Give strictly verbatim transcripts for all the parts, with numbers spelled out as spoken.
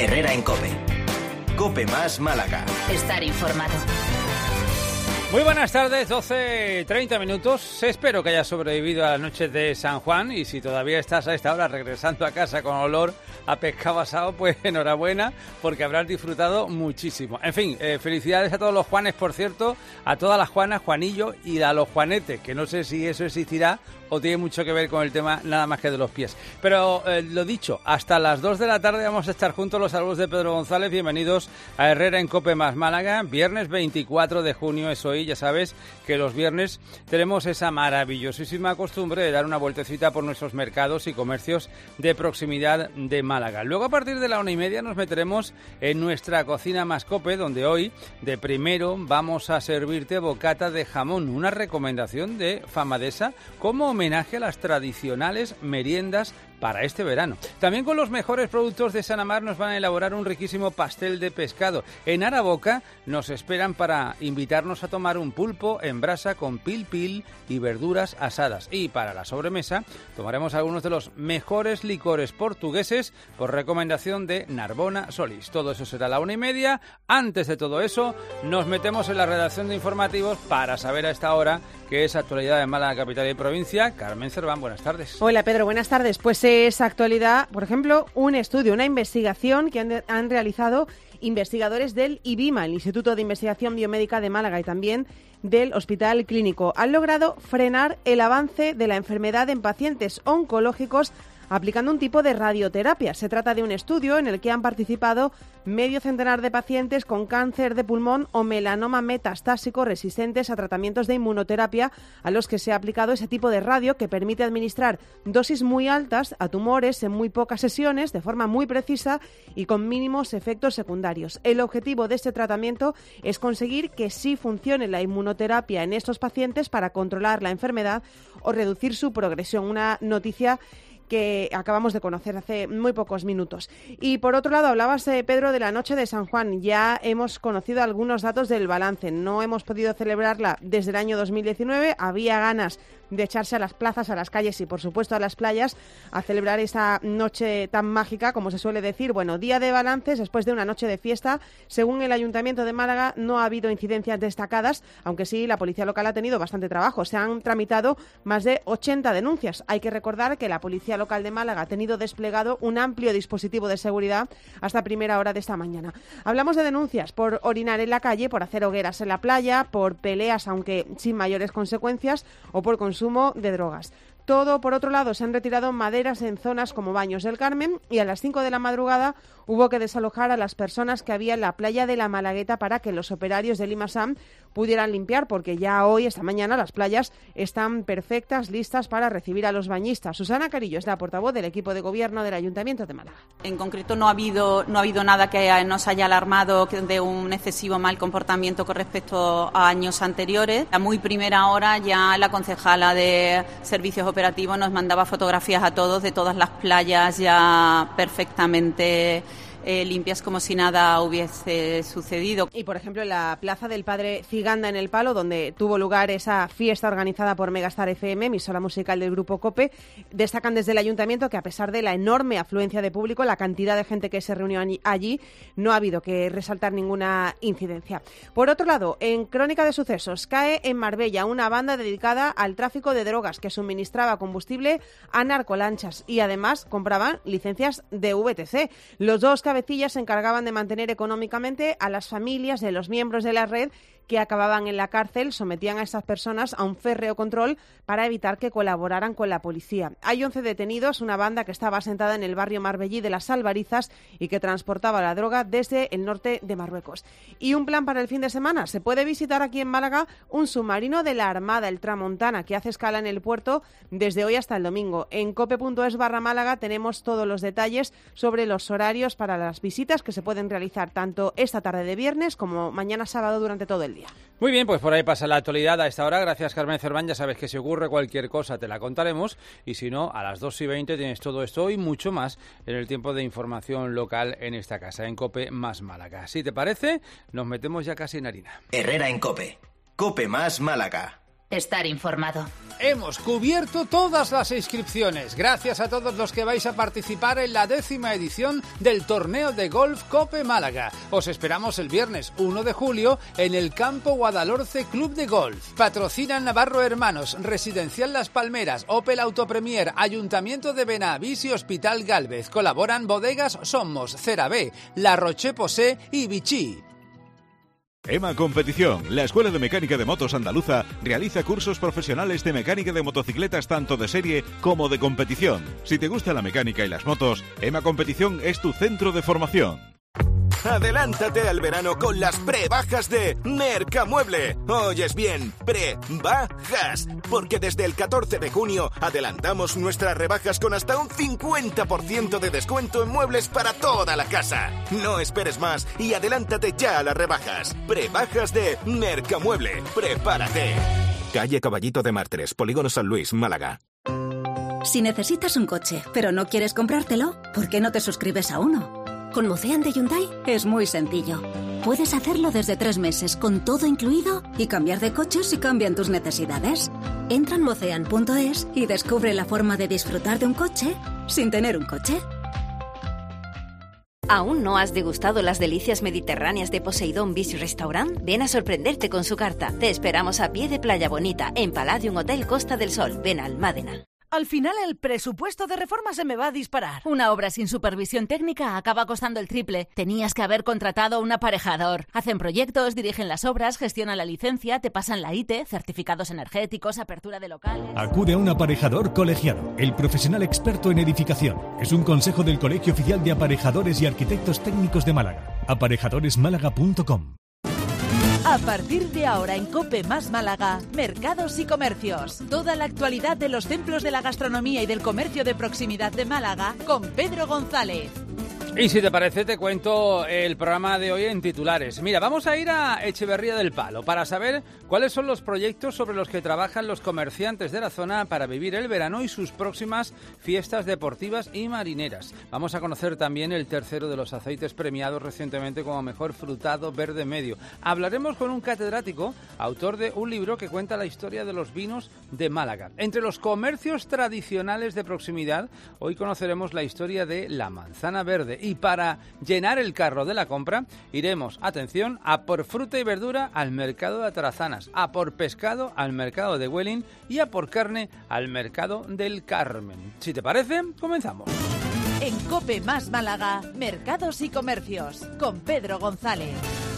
Herrera en COPE. COPE más Málaga. Estar informado. Muy buenas tardes, doce treinta minutos. Espero que hayas sobrevivido a la noche de San Juan y si todavía estás a esta hora regresando a casa con olor a pescado asado, pues enhorabuena porque habrás disfrutado muchísimo. En fin, eh, felicidades a todos los Juanes, por cierto, a todas las Juanas, Juanillo y a los Juanetes, que no sé si eso existirá o tiene mucho que ver con el tema nada más que de los pies. Pero eh, lo dicho, hasta las dos de la tarde vamos a estar juntos. Los saludos de Pedro González. Bienvenidos a Herrera en COPE más Málaga. Viernes veinticuatro de junio es hoy. Ya sabes que los viernes tenemos esa maravillosísima costumbre de dar una vueltecita por nuestros mercados y comercios de proximidad de Málaga. Luego a partir de la una y media nos meteremos en nuestra cocina más COPE, donde hoy de primero vamos a servirte bocata de jamón, una recomendación de Famadesa como homenaje a las tradicionales meriendas para este verano. También con los mejores productos de Sanamar nos van a elaborar un riquísimo pastel de pescado. En Araboca nos esperan para invitarnos a tomar un pulpo en brasa con pil pil y verduras asadas. Y para la sobremesa tomaremos algunos de los mejores licores portugueses por recomendación de Narbona Solís. Todo eso será a la una y media. Antes de todo eso nos metemos en la redacción de informativos para saber a esta hora qué es actualidad en Málaga, capital y provincia. Carmen Cerván, buenas tardes. Hola Pedro, buenas tardes. Pues esa actualidad, por ejemplo, un estudio, una investigación que han, de, han realizado investigadores del IBIMA, el Instituto de Investigación Biomédica de Málaga, y también del Hospital Clínico. Han logrado frenar el avance de la enfermedad en pacientes oncológicos aplicando un tipo de radioterapia. Se trata de un estudio en el que han participado medio centenar de pacientes con cáncer de pulmón o melanoma metastásico resistentes a tratamientos de inmunoterapia a los que se ha aplicado ese tipo de radio que permite administrar dosis muy altas a tumores en muy pocas sesiones, de forma muy precisa y con mínimos efectos secundarios. El objetivo de este tratamiento es conseguir que sí funcione la inmunoterapia en estos pacientes para controlar la enfermedad o reducir su progresión. Una noticia que acabamos de conocer hace muy pocos minutos. Y por otro lado, hablabas, eh, Pedro, de la noche de San Juan. Ya hemos conocido algunos datos del balance. No hemos podido celebrarla desde el año dos mil diecinueve. Había ganas de echarse a las plazas, a las calles y, por supuesto, a las playas a celebrar esa noche tan mágica, como se suele decir. Bueno, día de balances después de una noche de fiesta. Según el Ayuntamiento de Málaga, no ha habido incidencias destacadas, aunque sí la policía local ha tenido bastante trabajo. Se han tramitado más de ochenta denuncias. Hay que recordar que la policía local de Málaga ha tenido desplegado un amplio dispositivo de seguridad hasta primera hora de esta mañana. Hablamos de denuncias por orinar en la calle, por hacer hogueras en la playa, por peleas, aunque sin mayores consecuencias, o por consumo de drogas. Todo, por otro lado, se han retirado maderas en zonas como Baños del Carmen y a las cinco de la madrugada hubo que desalojar a las personas que había en la playa de la Malagueta para que los operarios de Limasam pudieran limpiar, porque ya hoy, esta mañana, las playas están perfectas, listas para recibir a los bañistas. Susana Carillo es la portavoz del equipo de gobierno del Ayuntamiento de Málaga. En concreto no ha habido, no ha habido nada que nos haya alarmado de un excesivo mal comportamiento con respecto a años anteriores. A muy primera hora ya la concejala de Servicios Operativos nos mandaba fotografías a todos de todas las playas ya perfectamente Eh, limpias, como si nada hubiese sucedido. Y, por ejemplo, en la plaza del Padre Ciganda en El Palo, donde tuvo lugar esa fiesta organizada por Megastar F M, emisora musical del Grupo COPE, destacan desde el Ayuntamiento que, a pesar de la enorme afluencia de público, la cantidad de gente que se reunió allí, no ha habido que resaltar ninguna incidencia. Por otro lado, en Crónica de Sucesos, cae en Marbella una banda dedicada al tráfico de drogas que suministraba combustible a narcolanchas y, además, compraban licencias de V T C. Los dos cabecillas se encargaban de mantener económicamente a las familias de los miembros de la red que acababan en la cárcel, sometían a estas personas a un férreo control para evitar que colaboraran con la policía. Hay once detenidos, una banda que estaba asentada en el barrio marbellí de Las Albarizas y que transportaba la droga desde el norte de Marruecos. Y un plan para el fin de semana. Se puede visitar aquí en Málaga un submarino de la Armada, el Tramontana, que hace escala en el puerto desde hoy hasta el domingo. En cope.es barra Málaga tenemos todos los detalles sobre los horarios para las visitas que se pueden realizar tanto esta tarde de viernes como mañana sábado durante todo el día. Muy bien, pues por ahí pasa la actualidad a esta hora. Gracias, Carmen Cerván. Ya sabes que si ocurre cualquier cosa te la contaremos y si no, a las dos y veinte tienes todo esto y mucho más en el tiempo de información local en esta casa, en COPE más Málaga. Si te parece, nos metemos ya casi en harina. Herrera en COPE. COPE más Málaga. estar informado. Hemos cubierto todas las inscripciones. Gracias a todos los que vais a participar en la décima edición del torneo de golf Cope Málaga. Os esperamos el viernes uno de julio en el Campo Guadalhorce Club de Golf. Patrocinan Navarro Hermanos, Residencial Las Palmeras, Opel Autopremier, Ayuntamiento de Benavís y Hospital Gálvez. Colaboran Bodegas Somos, CeraVe, La Roche-Posay y Vichy. EMA Competición, la Escuela de Mecánica de Motos Andaluza, realiza cursos profesionales de mecánica de motocicletas tanto de serie como de competición. Si te gusta la mecánica y las motos, EMA Competición es tu centro de formación. Adelántate al verano con las prebajas de Mercamueble. Oyes bien, prebajas. Porque desde el catorce de junio adelantamos nuestras rebajas con hasta un cincuenta por ciento de descuento en muebles para toda la casa. No esperes más y adelántate ya a las rebajas. Prebajas de Mercamueble. Prepárate. Calle Caballito de Martres, Polígono San Luis, Málaga. Si necesitas un coche, pero no quieres comprártelo, ¿por qué no te suscribes a uno? Con Mocean de Hyundai es muy sencillo. Puedes hacerlo desde tres meses con todo incluido y cambiar de coche si cambian tus necesidades. Entra en mocean punto es y descubre la forma de disfrutar de un coche sin tener un coche. ¿Aún no has degustado las delicias mediterráneas de Poseidón Beach Restaurant? Ven a sorprenderte con su carta. Te esperamos a pie de Playa Bonita, en Palladium Hotel Costa del Sol, Benalmádena. Al final el presupuesto de reforma se me va a disparar. Una obra sin supervisión técnica acaba costando el triple. Tenías que haber contratado a un aparejador. Hacen proyectos, dirigen las obras, gestionan la licencia, te pasan la I T E, certificados energéticos, apertura de locales... Acude a un aparejador colegiado, el profesional experto en edificación. Es un consejo del Colegio Oficial de Aparejadores y Arquitectos Técnicos de Málaga. aparejadores málaga punto com. A partir de ahora en COPE más Málaga, mercados y comercios. Toda la actualidad de los templos de la gastronomía y del comercio de proximidad de Málaga con Pedro González. Y si te parece, te cuento el programa de hoy en titulares. Mira, vamos a ir a Echeverría del Palo para saber cuáles son los proyectos sobre los que trabajan los comerciantes de la zona para vivir el verano y sus próximas fiestas deportivas y marineras. Vamos a conocer también el tercero de los aceites premiados recientemente como mejor frutado verde medio. Hablaremos con un catedrático, autor de un libro que cuenta la historia de los vinos de Málaga. Entre los comercios tradicionales de proximidad, hoy conoceremos la historia de la manzana verde. Y para llenar el carro de la compra, iremos, atención, a por fruta y verdura al mercado de Atarazanas, a por pescado al mercado de Huelin y a por carne al mercado del Carmen. Si te parece, comenzamos. En COPE más Málaga, mercados y comercios, con Pedro González.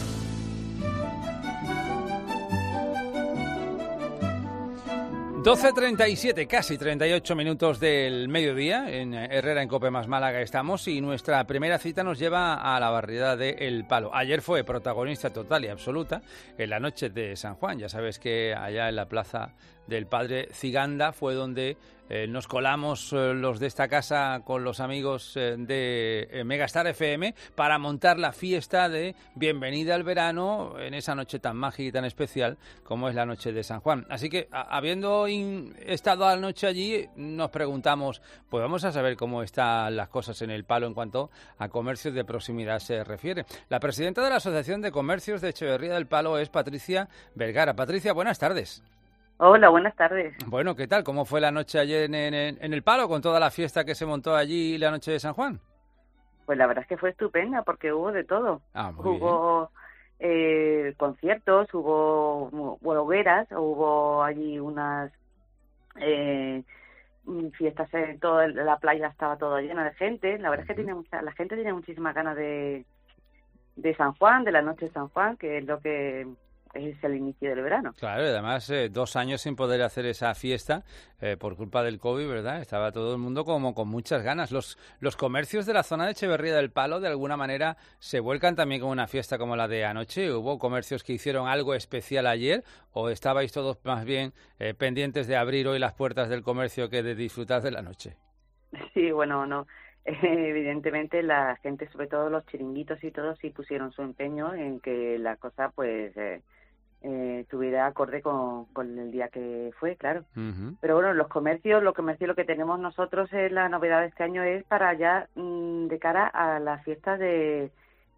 doce treinta y siete, casi treinta y ocho minutos del mediodía, en Herrera, en COPE más Málaga estamos, y nuestra primera cita nos lleva a la barriada de El Palo. Ayer fue protagonista total y absoluta en la noche de San Juan. Ya sabes que allá en la plaza del Padre Ciganda fue donde eh, nos colamos eh, los de esta casa con los amigos eh, de eh, Megastar F M para montar la fiesta de bienvenida al verano en esa noche tan mágica y tan especial como es la noche de San Juan. Así que, a, habiendo in, estado anoche allí, nos preguntamos, pues vamos a saber cómo están las cosas en El Palo en cuanto a comercios de proximidad se refiere. La presidenta de la Asociación de Comercios de Echeverría del Palo es Patricia Vergara. Patricia, buenas tardes. Hola, buenas tardes. Bueno, ¿qué tal? ¿Cómo fue la noche ayer en, en, en El Palo con toda la fiesta que se montó allí la noche de San Juan? Pues la verdad es que fue estupenda porque hubo de todo. Ah, muy hubo eh, conciertos, hubo hogueras, hubo allí unas eh, fiestas en toda la playa, estaba todo llena de gente. La verdad uh-huh. es que tiene mucha, la gente tiene muchísimas ganas de, de San Juan, de la noche de San Juan, que es lo que... es el inicio del verano. Claro, y además eh, dos años sin poder hacer esa fiesta eh, por culpa del COVID, ¿verdad? Estaba todo el mundo como con muchas ganas. Los los comercios de la zona de Echeverría del Palo, de alguna manera, se vuelcan también con una fiesta como la de anoche. ¿Hubo comercios que hicieron algo especial ayer o estabais todos más bien eh, pendientes de abrir hoy las puertas del comercio que de disfrutar de la noche? Sí, bueno, no. Evidentemente la gente, sobre todo los chiringuitos y todos, sí pusieron su empeño en que la cosa, pues... Eh, Eh, tuviera acorde con, con el día que fue, claro. Uh-huh. Pero bueno, los comercios, los comercios lo que tenemos nosotros es la novedad de este año es para ya mmm, de cara a la fiesta de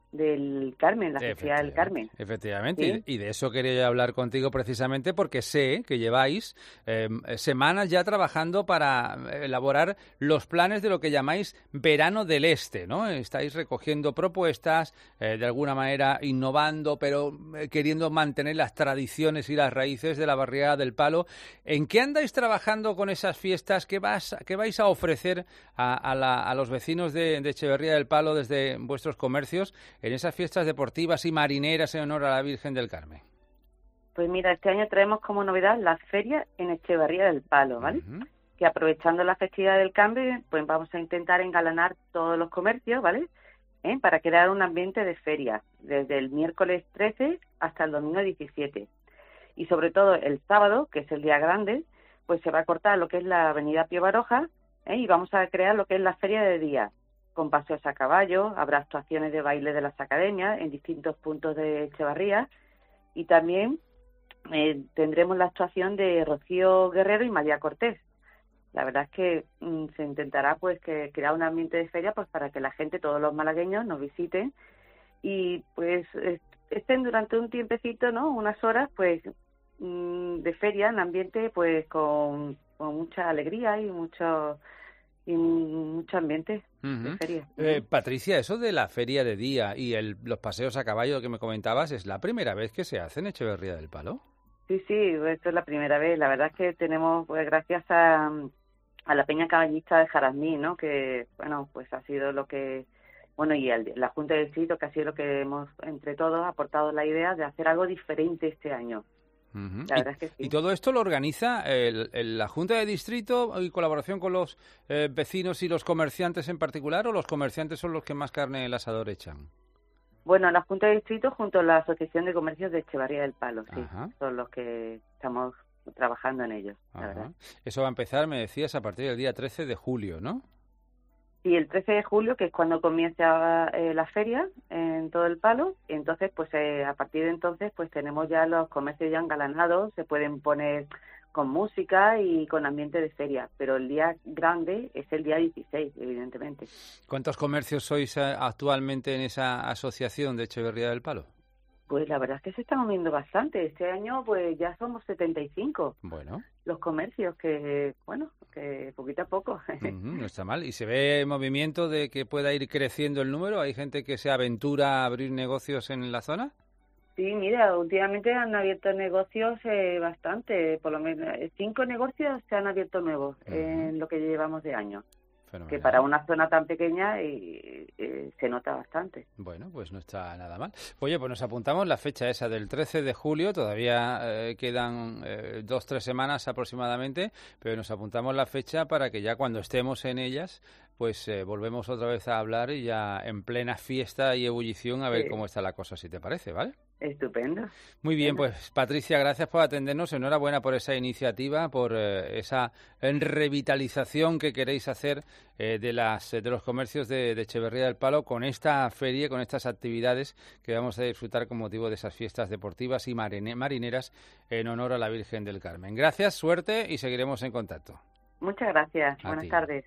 del Carmen, la Festividad del Carmen. Efectivamente, ¿Sí? y de eso quería yo hablar contigo precisamente porque sé que lleváis eh, semanas ya trabajando para elaborar los planes de lo que llamáis Verano del Este, ¿no? Estáis recogiendo propuestas, eh, de alguna manera innovando, pero eh, queriendo mantener las tradiciones y las raíces de la Barriada del Palo. ¿En qué andáis trabajando con esas fiestas? ¿Qué, vas, qué vais a ofrecer a, a, la, a los vecinos de, de Echeverría del Palo desde vuestros comercios en esas fiestas deportivas y marineras en honor a la Virgen del Carmen? Pues mira, este año traemos como novedad la feria en Echeverría del Palo, ¿vale? Uh-huh. Que aprovechando la festividad del Carmen, pues vamos a intentar engalanar todos los comercios, ¿vale? ¿Eh? Para crear un ambiente de feria, desde el miércoles trece hasta el domingo diecisiete. Y sobre todo el sábado, que es el día grande, pues se va a cortar lo que es la avenida Pío Baroja, ¿eh? Y vamos a crear lo que es la feria de día, con paseos a caballo, habrá actuaciones de baile de las academias en distintos puntos de Echevarría y también eh, tendremos la actuación de Rocío Guerrero y María Cortés. La verdad es que mm, se intentará pues que crear un ambiente de feria pues para que la gente, todos los malagueños, nos visiten y pues estén durante un tiempecito, ¿no? Unas horas pues mm, de feria en ambiente pues con, con mucha alegría y mucho y mucho ambiente uh-huh. de feria. Eh, Patricia, eso de la feria de día y el, los paseos a caballo que me comentabas, ¿es la primera vez que se hace en Echeverría del Palo? Sí, sí, esto es la primera vez. La verdad es que tenemos, pues gracias a, a la Peña Caballista de Jarazmí, ¿no? Que, bueno, pues ha sido lo que, bueno, y el, la Junta de Distrito, que ha sido lo que hemos, entre todos, aportado la idea de hacer algo diferente este año. Uh-huh. La verdad y, es que sí. ¿Y todo esto lo organiza el, el, la Junta de Distrito en colaboración con los eh, vecinos y los comerciantes en particular, o los comerciantes son los que más carne en el asador echan? Bueno, la Junta de Distrito junto a la Asociación de Comercios de Echevarría del Palo, sí, Ajá. son los que estamos trabajando en ellos, la verdad. Eso va a empezar, me decías, a partir del día trece de julio, ¿no? Sí, el trece de julio, que es cuando comienza eh, la feria en todo el Palo, y entonces, pues eh, a partir de entonces, pues tenemos ya los comercios ya engalanados, se pueden poner con música y con ambiente de feria, pero el día grande es el día dieciséis, evidentemente. ¿Cuántos comercios sois actualmente en esa asociación de Echeverría del Palo? Pues la verdad es que se están moviendo bastante. Este año pues ya somos setenta y cinco. Bueno. Los comercios que, bueno, que poquito a poco. Uh-huh, no está mal. ¿Y se ve movimiento de que pueda ir creciendo el número? ¿Hay gente que se aventura a abrir negocios en la zona? Sí, mira, últimamente han abierto negocios eh, bastante, por lo menos cinco negocios se han abierto nuevos uh-huh. en lo que llevamos de año. Fenomenal. Que para una zona tan pequeña eh, eh, se nota bastante. Bueno, pues no está nada mal. Oye, pues nos apuntamos la fecha esa del trece de julio, todavía eh, quedan eh, dos, tres semanas aproximadamente, pero nos apuntamos la fecha para que ya cuando estemos en ellas, pues eh, volvemos otra vez a hablar y ya en plena fiesta y ebullición a ver sí. cómo está la cosa, si te parece, ¿vale? Estupendo. Muy bien, pues Patricia, gracias por atendernos. Enhorabuena por esa iniciativa, por eh, esa revitalización que queréis hacer eh, de las de los comercios de, de Echeverría del Palo con esta feria, con estas actividades que vamos a disfrutar con motivo de esas fiestas deportivas y marine, marineras en honor a la Virgen del Carmen. Gracias, suerte y seguiremos en contacto. Muchas gracias. A Buenas ti. tardes.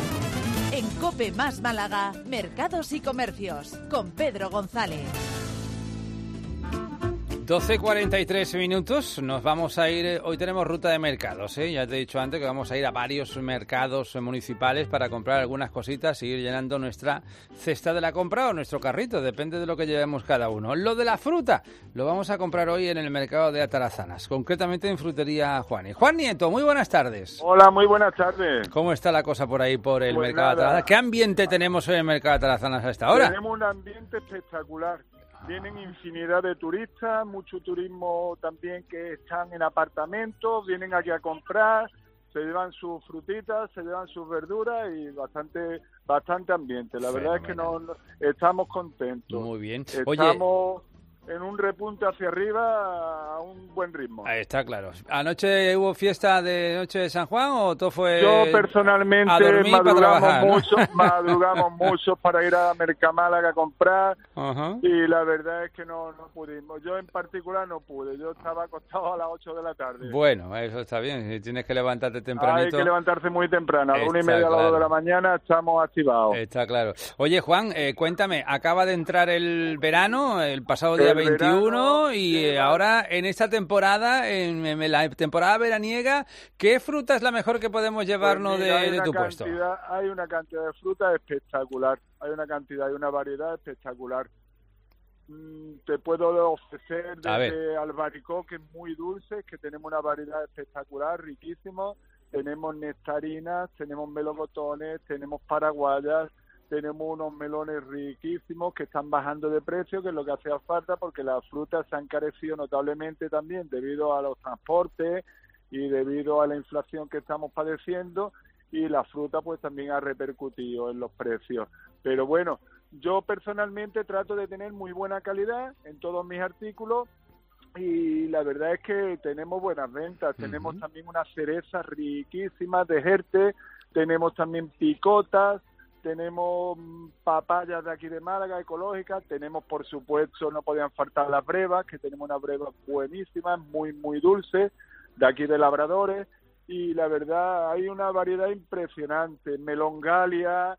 En COPE más Málaga, Mercados y Comercios, con Pedro González. doce cuarenta y tres minutos, nos vamos a ir, hoy tenemos ruta de mercados, ¿eh? Ya te he dicho antes que vamos a ir a varios mercados municipales para comprar algunas cositas y ir llenando nuestra cesta de la compra o nuestro carrito, depende de lo que llevemos cada uno. Lo de la fruta lo vamos a comprar hoy en el mercado de Atarazanas, concretamente en Frutería Juani. Juan Nieto, muy buenas tardes. Hola, muy buenas tardes. ¿Cómo está la cosa por ahí, por el pues mercado de Atarazanas? ¿Qué ambiente tenemos hoy en el mercado de Atarazanas a esta hora? Tenemos un ambiente espectacular. Vienen infinidad de turistas, mucho turismo también que están en apartamentos, vienen aquí a comprar, se llevan sus frutitas, se llevan sus verduras y bastante bastante ambiente. La Fenomenal. Verdad es que no, no estamos contentos. Muy bien. Estamos, Oye, en un repunte hacia arriba a un buen ritmo. Ahí está claro. ¿Anoche hubo fiesta de Noche de San Juan o todo fue Yo personalmente a dormir madrugamos para trabajar, ¿no? mucho, madrugamos mucho para ir a Mercamálaga a comprar Ajá. y la verdad es que no, no pudimos. Yo en particular no pude, yo estaba acostado a las ocho de la tarde. Bueno, eso está bien, si tienes que levantarte tempranito. Hay que levantarse muy temprano, a las una y Está media a las claro. dos de la mañana estamos activados. Está claro. Oye, Juan, eh, cuéntame, acaba de entrar el verano, el pasado día El veintiuno, verano, y sí, eh, ahora en esta temporada, en, en la temporada veraniega, ¿qué fruta es la mejor que podemos llevarnos Pues mira, de, hay de una tu puesto? cantidad, hay una cantidad de fruta espectacular, hay una cantidad y una variedad espectacular. Mm, Te puedo ofrecer A ver. desde albaricoques muy dulces, que tenemos una variedad espectacular, riquísimo. Tenemos nectarinas, tenemos melocotones, tenemos paraguayas, tenemos unos melones riquísimos que están bajando de precio, que es lo que hacía falta, porque las frutas se han encarecido notablemente también debido a los transportes y debido a la inflación que estamos padeciendo, y la fruta pues también ha repercutido en los precios. Pero bueno, yo personalmente trato de tener muy buena calidad en todos mis artículos, y la verdad es que tenemos buenas ventas. Uh-huh. Tenemos también unas cerezas riquísimas de Jerte, tenemos también picotas, tenemos papayas de aquí de Málaga, ecológicas, tenemos por supuesto, no podían faltar las brevas, que tenemos unas brevas buenísimas, muy muy dulces, de aquí de Labradores, y la verdad hay una variedad impresionante, melongalia,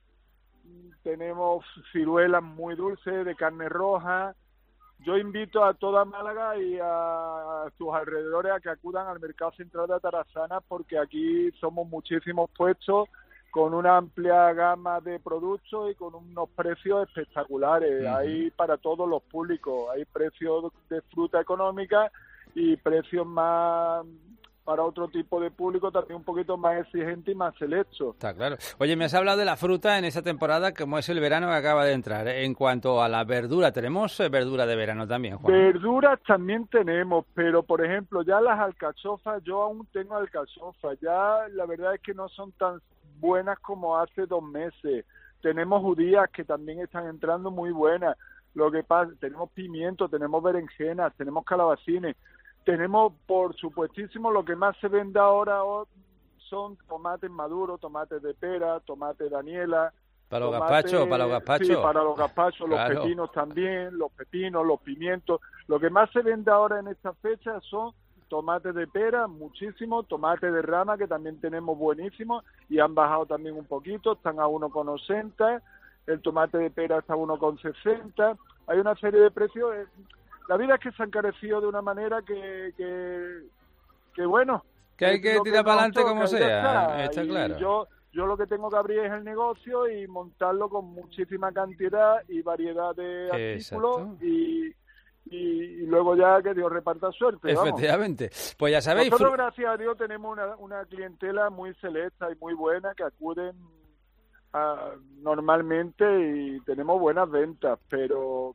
tenemos ciruelas muy dulces de carne roja. Yo invito a toda Málaga y a, a sus alrededores a que acudan al Mercado Central de Atarazanas, porque aquí somos muchísimos puestos con una amplia gama de productos y con unos precios espectaculares. Uh-huh. Hay para todos los públicos, hay precios de fruta económica y precios más para otro tipo de público también un poquito más exigente y más selecto. Está claro. Oye, me has hablado de la fruta en esta temporada, como es el verano que acaba de entrar. En cuanto a la verdura, ¿tenemos verdura de verano también, Juan? Verduras también tenemos, pero por ejemplo, ya las alcachofas, yo aún tengo alcachofas, ya la verdad es que no son tan buenas como hace dos meses. Tenemos judías que también están entrando muy buenas. Lo que pasa, tenemos pimiento, tenemos berenjenas, tenemos calabacines. Tenemos, por supuestísimo, lo que más se vende ahora son tomates maduros, tomates de pera, tomates Daniela. ¿Para los tomate, gazpachos? ¿Para los gazpachos? Sí, para los gazpachos, Claro. Los pepinos también, los pepinos, los pimientos. Lo que más se vende ahora en esta fecha son tomates de pera, muchísimo, tomates de rama, que también tenemos buenísimos, y han bajado también un poquito, están a uno con ochenta, el tomate de pera está a uno con sesenta. Hay una serie de precios... Eh, La vida es que se ha encarecido de una manera que, que, que bueno... Que hay que tirar para adelante como sea, está, está y claro. Yo, yo lo que tengo que abrir es el negocio y montarlo con muchísima cantidad y variedad de artículos y, y, y luego ya que Dios reparta suerte. Efectivamente. Vamos. Pues ya sabéis... Nosotros, gracias a Dios, tenemos una, una clientela muy selecta y muy buena que acuden a, normalmente y tenemos buenas ventas, pero...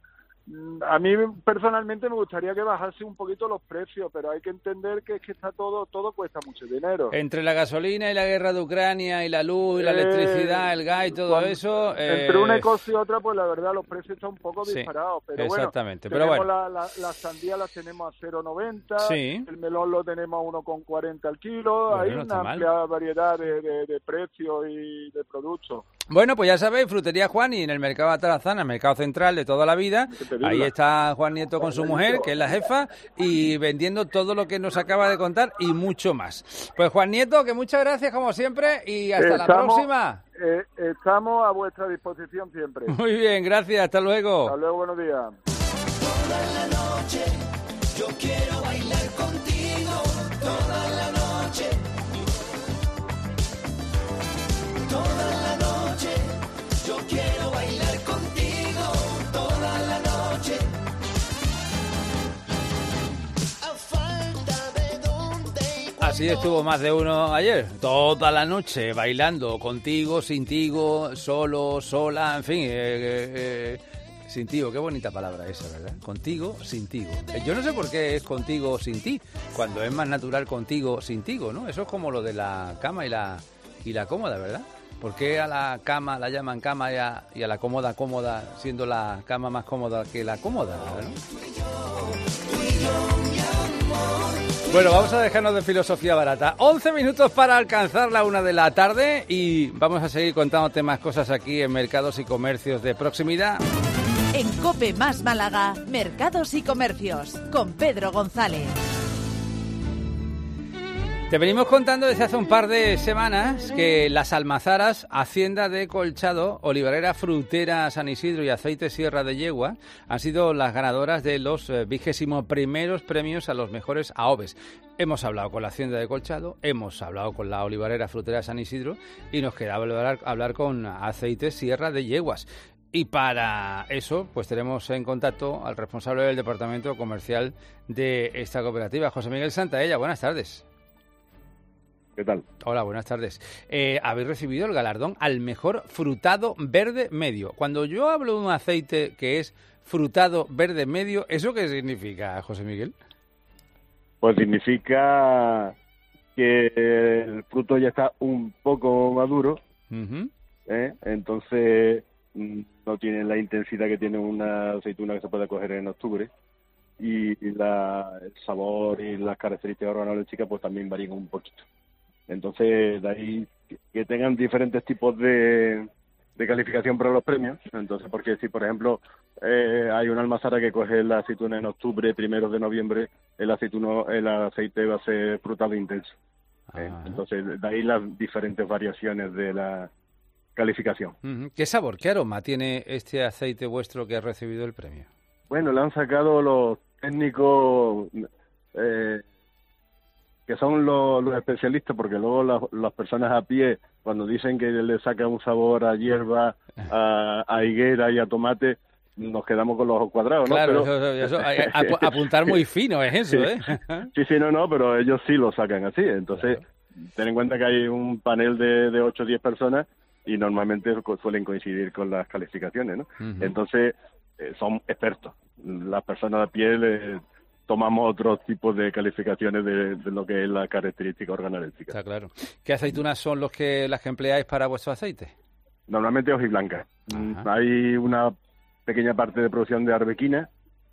A mí personalmente me gustaría que bajase un poquito los precios, pero hay que entender que es que está todo todo cuesta mucho dinero. Entre la gasolina y la guerra de Ucrania y la luz y la Eh, electricidad, el gas y todo cuando, eso... Entre eh, una cosa y otra, pues la verdad los precios están un poco sí, disparados. Pero exactamente, bueno, pero tenemos bueno. La, la, las sandías las tenemos a cero coma noventa, Sí. el melón lo tenemos a uno con cuarenta al kilo, Bueno, hay no una está amplia mal. variedad de, de, de precios y de productos. Bueno, pues ya sabéis, Frutería Juan y en el Mercado Atarazanas, Mercado Central de toda la vida, ahí está Juan Nieto con su mujer, que es la jefa, y vendiendo todo lo que nos acaba de contar y mucho más. Pues Juan Nieto, que muchas gracias como siempre y hasta Estamos- la próxima. Eh, estamos a vuestra disposición siempre. Muy bien, gracias, hasta luego. Hasta luego, buenos días. Toda la noche yo quiero bailar contigo, toda la noche. Toda la noche yo quiero bailar contigo, toda la noche. A falta de dónde y cuándo. Así estuvo más de uno ayer, toda la noche bailando, contigo, sin tigo, solo, sola, en fin, eh, eh, eh, sin tigo, qué bonita palabra esa, ¿verdad? Contigo, sin tigo. Eh, Yo no sé por qué es contigo, sin ti, cuando es más natural contigo, sin tigo, ¿no? Eso es como lo de la cama y la, y la cómoda, ¿verdad? ¿Por qué a la cama la llaman cama y a, y a la cómoda cómoda, siendo la cama más cómoda que la cómoda, ¿no? Bueno, vamos a dejarnos de filosofía barata. once minutos para alcanzar la una de la tarde y vamos a seguir contándote más cosas aquí en Mercados y Comercios de Proximidad. En COPE más Málaga, Mercados y Comercios, con Pedro González. Te venimos contando desde hace un par de semanas que las almazaras Hacienda de Colchado, Olivarera Frutera San Isidro y Aceite Sierra de Yegua han sido las ganadoras de los vigésimo primeros premios a los mejores A O V Es. Hemos hablado con la Hacienda de Colchado, hemos hablado con la Olivarera Frutera San Isidro y nos queda hablar, hablar con Aceite Sierra de Yeguas. Y para eso, pues tenemos en contacto al responsable del departamento comercial de esta cooperativa, José Miguel Santaella. Buenas tardes. ¿Qué tal? Hola, buenas tardes. Eh, habéis recibido el galardón al mejor frutado verde medio. Cuando yo hablo de un aceite que es frutado verde medio, ¿eso qué significa, José Miguel? Pues significa que el fruto ya está un poco maduro, uh-huh. ¿eh? Entonces no tiene la intensidad que tiene una aceituna que se puede coger en octubre, y la, el sabor y las características organolépticas pues también varían un poquito. Entonces, de ahí que tengan diferentes tipos de, de calificación para los premios. Entonces, porque si, por ejemplo, eh, hay una almazara que coge la aceituna en octubre, primeros de noviembre, el aceituno, el aceite va a ser frutado intenso. ¿eh? Entonces, de ahí las diferentes variaciones de la calificación. Uh-huh. ¿Qué sabor, qué aroma tiene este aceite vuestro que ha recibido el premio? Bueno, le han sacado los técnicos... Eh, que son los, los especialistas, porque luego las, las personas a pie, cuando dicen que le saca un sabor a hierba, a, a higuera y a tomate, nos quedamos con los ojos cuadrados, ¿no? Claro, pero... eso, eso, a, a, apuntar muy fino es eso, ¿eh? Sí, sí, no, no, pero ellos sí lo sacan así. Entonces, claro. Ten en cuenta que hay un panel de, de ocho o diez personas y normalmente suelen coincidir con las calificaciones, ¿no? Uh-huh. Entonces, eh, son expertos. Las personas a pie... Le, tomamos otros tipos de calificaciones de, de lo que es la característica organoléptica. Está claro. ¿Qué aceitunas son los que las que empleáis para vuestro aceite? Normalmente hojiblanca. Hay una pequeña parte de producción de arbequina,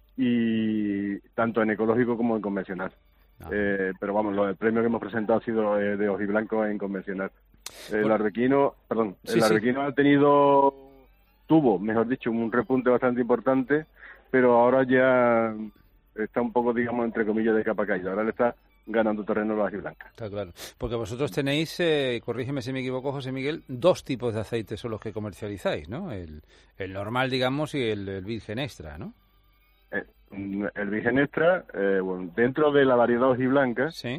y tanto en ecológico como en convencional. Eh, pero vamos, lo, el premio que hemos presentado ha sido eh, de hojiblanco en convencional. El Por... arbequino, perdón, sí, el arbequino sí. ha tenido, tuvo, mejor dicho, un repunte bastante importante, pero ahora ya... está un poco, digamos, entre comillas, de capa caída. Ahora le está ganando terreno la hojiblanca. Está claro. Porque vosotros tenéis, eh, corrígeme si me equivoco, José Miguel, dos tipos de aceites son los que comercializáis, ¿no? El, el normal, digamos, y el, el virgen extra, ¿no? Eh, el virgen extra, eh, bueno, dentro de la variedad hojiblanca, ¿sí?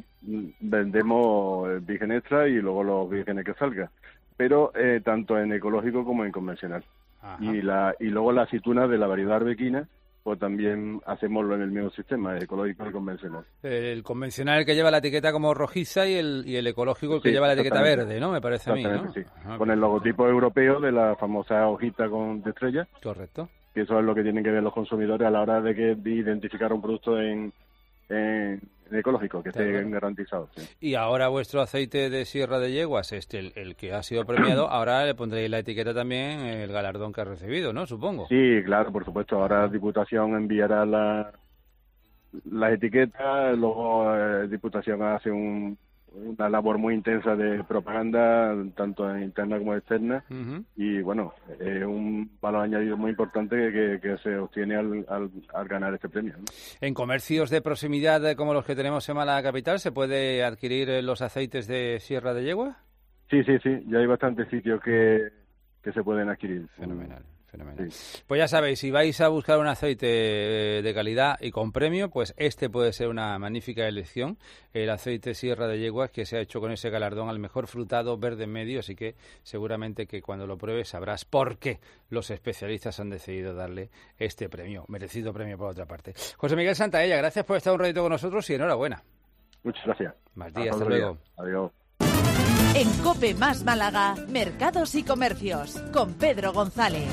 vendemos el virgen extra y luego los vírgenes que salgan. Pero eh, tanto en ecológico como en convencional. Ajá. Y la y luego la aceituna de la variedad arbequina, pues también hacemos en el mismo sistema, el ecológico y el convencional. El convencional el que lleva la etiqueta como rojiza y el y el ecológico el que sí, lleva la etiqueta verde, ¿no? Me parece a mí, ¿no? Sí. Ah, con el logotipo europeo de la famosa hojita con de estrella. Correcto. Que eso es lo que tienen que ver los consumidores a la hora de que de identificar un producto en, en, en ecológico, que esté claro. garantizado. Sí. Y ahora vuestro aceite de Sierra de Yeguas, este el, el que ha sido premiado, ahora le pondréis la etiqueta también, el galardón que ha recibido, ¿no? Supongo. Sí, claro, por supuesto. Ahora la Diputación enviará la, las etiquetas, luego eh, Diputación hace un, una labor muy intensa de propaganda, tanto interna como externa, uh-huh. y bueno, es un valor añadido muy importante que, que se obtiene al, al, al ganar este premio, ¿no? En comercios de proximidad como los que tenemos en Málaga Capital, ¿se puede adquirir los aceites de Sierra de Yegua? Sí, sí, sí, ya hay bastantes sitios que, que se pueden adquirir. Fenomenal. Fenomenal. Sí. Pues ya sabéis, si vais a buscar un aceite de calidad y con premio, pues este puede ser una magnífica elección, el aceite Sierra de Yeguas, que se ha hecho con ese galardón al mejor frutado verde medio, así que seguramente que cuando lo pruebes sabrás por qué los especialistas han decidido darle este premio, merecido premio por otra parte. José Miguel Santaella, gracias por estar un ratito con nosotros y enhorabuena. Muchas gracias. Más días, hasta, hasta luego. Día. Adiós. En COPE más Málaga, Mercados y Comercios, con Pedro González.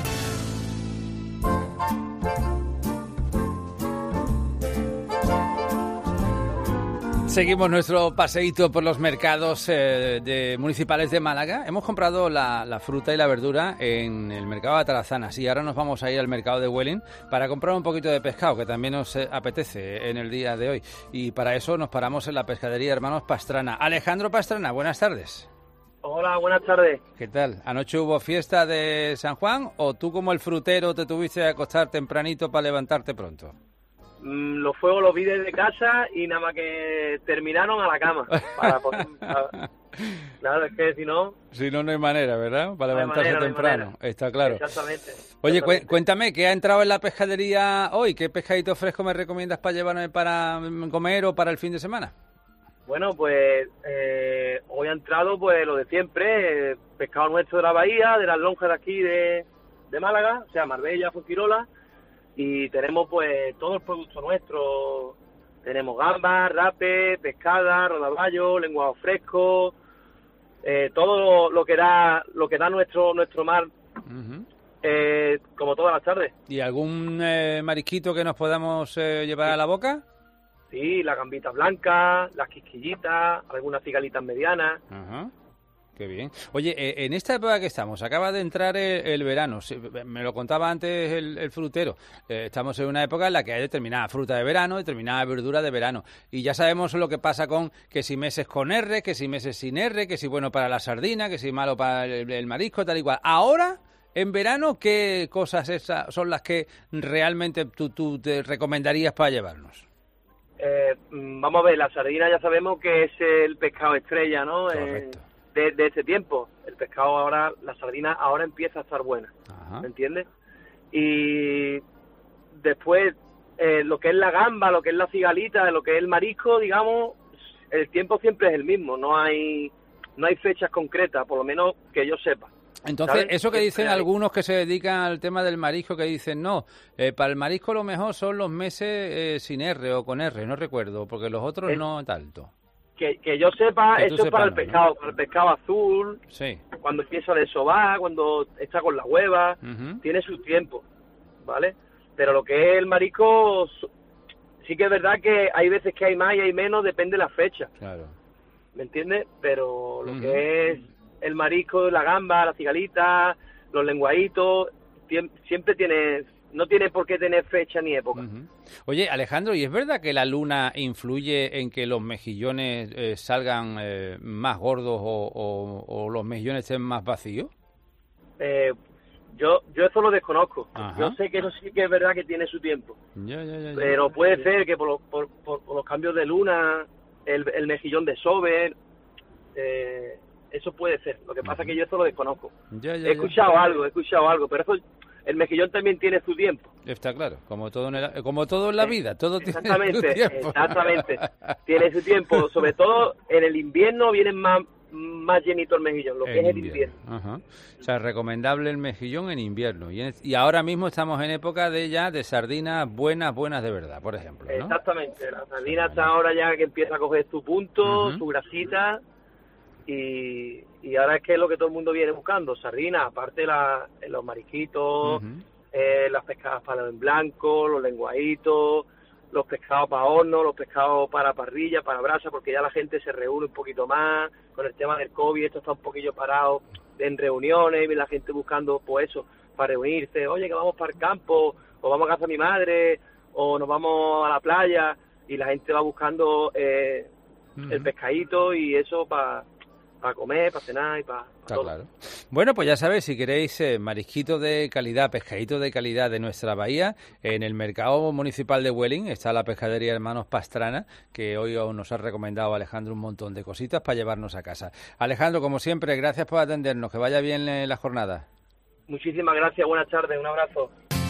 Seguimos nuestro paseíto por los mercados eh, de municipales de Málaga. Hemos comprado la, la fruta y la verdura en el mercado de Atarazanas y ahora nos vamos a ir al mercado de Huelin para comprar un poquito de pescado, que también nos eh, apetece en el día de hoy. Y para eso nos paramos en la pescadería Hermanos Pastrana. Alejandro Pastrana, buenas tardes. Hola, buenas tardes. ¿Qué tal? ¿Anoche hubo fiesta de San Juan o tú como el frutero te tuviste que acostar tempranito para levantarte pronto? Mm, los fuegos los vi desde casa y nada más que terminaron a la cama. Para poder, para... Claro, es que si no... Si no, no hay manera, ¿verdad? Para no levantarse manera, temprano, no está claro. Exactamente. Oye, exactamente. cuéntame, ¿qué ha entrado en la pescadería hoy? ¿Qué pescadito fresco me recomiendas para llevarme para comer o para el fin de semana? Bueno, pues eh, hoy ha entrado pues lo de siempre, eh, pescado nuestro de la bahía, de las lonjas de aquí de, de Málaga, o sea, Marbella, Fuengirola, y tenemos pues todo el producto nuestro. Tenemos gambas, rape, pescada, rodaballo, lenguado fresco, eh, todo lo, lo que da lo que da nuestro nuestro mar, uh-huh. eh, como todas las tardes. ¿Y algún eh, marisquito que nos podamos eh, llevar sí. a la boca? Sí, las gambitas blancas, las quisquillitas, algunas cigalitas medianas. Ajá. Qué bien. Oye, eh, en esta época que estamos, acaba de entrar el, el verano, me lo contaba antes el, el frutero, eh, estamos en una época en la que hay determinada fruta de verano, determinada verdura de verano, y ya sabemos lo que pasa con que si meses con R, que si meses sin R, que si bueno para la sardina, que si malo para el, el marisco, tal y cual. Ahora, en verano, ¿qué cosas esas son las que realmente tú, tú te recomendarías para llevarnos? Eh, vamos a ver, la sardina ya sabemos que es el pescado estrella, ¿no? Correcto. Eh, de, de este tiempo. El pescado ahora, la sardina ahora empieza a estar buena, Ajá. ¿me entiendes? Y después, eh, lo que es la gamba, lo que es la cigalita, lo que es el marisco, digamos, el tiempo siempre es el mismo, no hay no hay fechas concretas, por lo menos que yo sepa. Entonces, ¿sabes? eso que dicen Eh, algunos que se dedican al tema del marisco, que dicen, no, eh, para el marisco lo mejor son los meses eh, sin R o con R, no recuerdo, porque los otros es, no tanto. Que, que yo sepa, que esto es sepas, para el ¿no? pescado, para el pescado azul, sí. cuando empieza a desovar, cuando está con la hueva, uh-huh. tiene su tiempo, ¿vale? Pero lo que es el marisco, sí que es verdad que hay veces que hay más y hay menos, depende de la fecha. Claro. ¿Me entiendes? Pero lo uh-huh. que es el marisco, la gamba, la cigalita, los lenguaditos, siempre tiene, no tiene por qué tener fecha ni época. Uh-huh. Oye, Alejandro, ¿y es verdad que la luna influye en que los mejillones eh, salgan eh, más gordos o, o, o los mejillones estén más vacíos? Eh, yo yo eso lo desconozco. Ajá. Yo sé que eso sí que es verdad que tiene su tiempo. Ya, ya, ya, ya. Pero puede ser que por, lo, por, por, por los cambios de luna, el, el mejillón desove, eh, eso puede ser. Lo que pasa es que yo eso lo desconozco. Ya, ya, he escuchado ya. algo, he escuchado algo, pero eso, el mejillón también tiene su tiempo. Está claro, como todo en, el, como todo en la vida, todo tiene su Exactamente, tiempo. exactamente. Tiene su tiempo. Sobre todo en el invierno vienen más, más llenito el mejillón, lo que En es el invierno. invierno. Ajá. O sea, recomendable el mejillón en invierno. Y, en- y ahora mismo estamos en época de ya de sardinas buenas, buenas de verdad, por ejemplo, ¿no? Exactamente. La sardina está ahora ya que empieza a coger su punto, Ujú. su grasita, y, y ahora es que es lo que todo el mundo viene buscando. Sardina, aparte la, los marisquitos, Ujú. eh, las pescadas para en blanco, los lenguaditos, los pescados para horno, los pescados para parrilla, para brasa, porque ya la gente se reúne un poquito más. Con el tema del COVID, esto está un poquillo parado en reuniones, y la gente buscando, pues eso, para reunirse. Oye, que vamos para el campo, o vamos a casa de mi madre, o nos vamos a la playa, y la gente va buscando eh, Ujú. el pescadito y eso para para comer, para cenar y para Está todo. claro. Bueno, pues ya sabéis, si queréis eh, marisquitos de calidad, pescaditos de calidad de nuestra bahía, en el mercado municipal de Huelin está la pescadería Hermanos Pastrana, que hoy os- nos ha recomendado Alejandro un montón de cositas para llevarnos a casa. Alejandro, como siempre, gracias por atendernos, que vaya bien eh, la jornada. Muchísimas gracias, buenas tardes, un abrazo.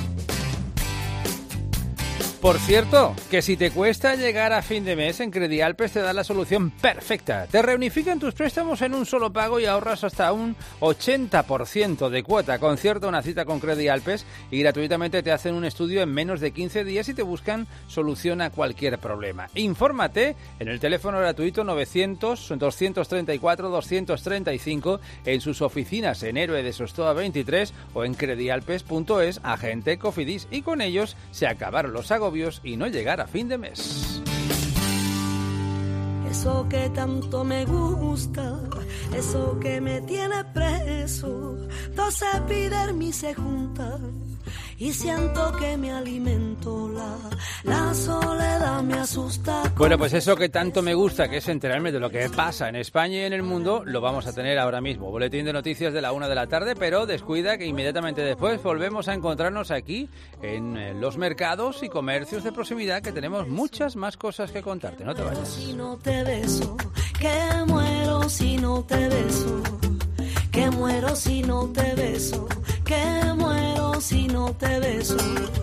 Por cierto, que si te cuesta llegar a fin de mes, en Credialpes te da la solución perfecta. Te reunifican tus préstamos en un solo pago y ahorras hasta un ochenta por ciento de cuota. Concierta una cita con Credialpes y gratuitamente te hacen un estudio en menos de quince días y te buscan solución a cualquier problema. Infórmate en el teléfono gratuito novecientos, doscientos treinta y cuatro, doscientos treinta y cinco, en sus oficinas en Héroe de Sostoa veintitrés o en credialpes punto es, agente Cofidis, y con ellos se acabaron los agobios y no llegar a fin de mes. eso que tanto me gusta, eso que me tiene preso. Dos epidermis se juntan y siento que me alimento, la, la soledad me asusta. Bueno, pues eso que tanto me gusta, que es enterarme de lo que pasa en España y en el mundo, lo vamos a tener ahora mismo. Boletín de noticias de la una de la tarde, pero descuida que inmediatamente después volvemos a encontrarnos aquí en los mercados y comercios de proximidad, que tenemos muchas más cosas que contarte. No te vayas. Si no te beso, que muero si no te beso, que muero si no te beso, que muero si no te beso.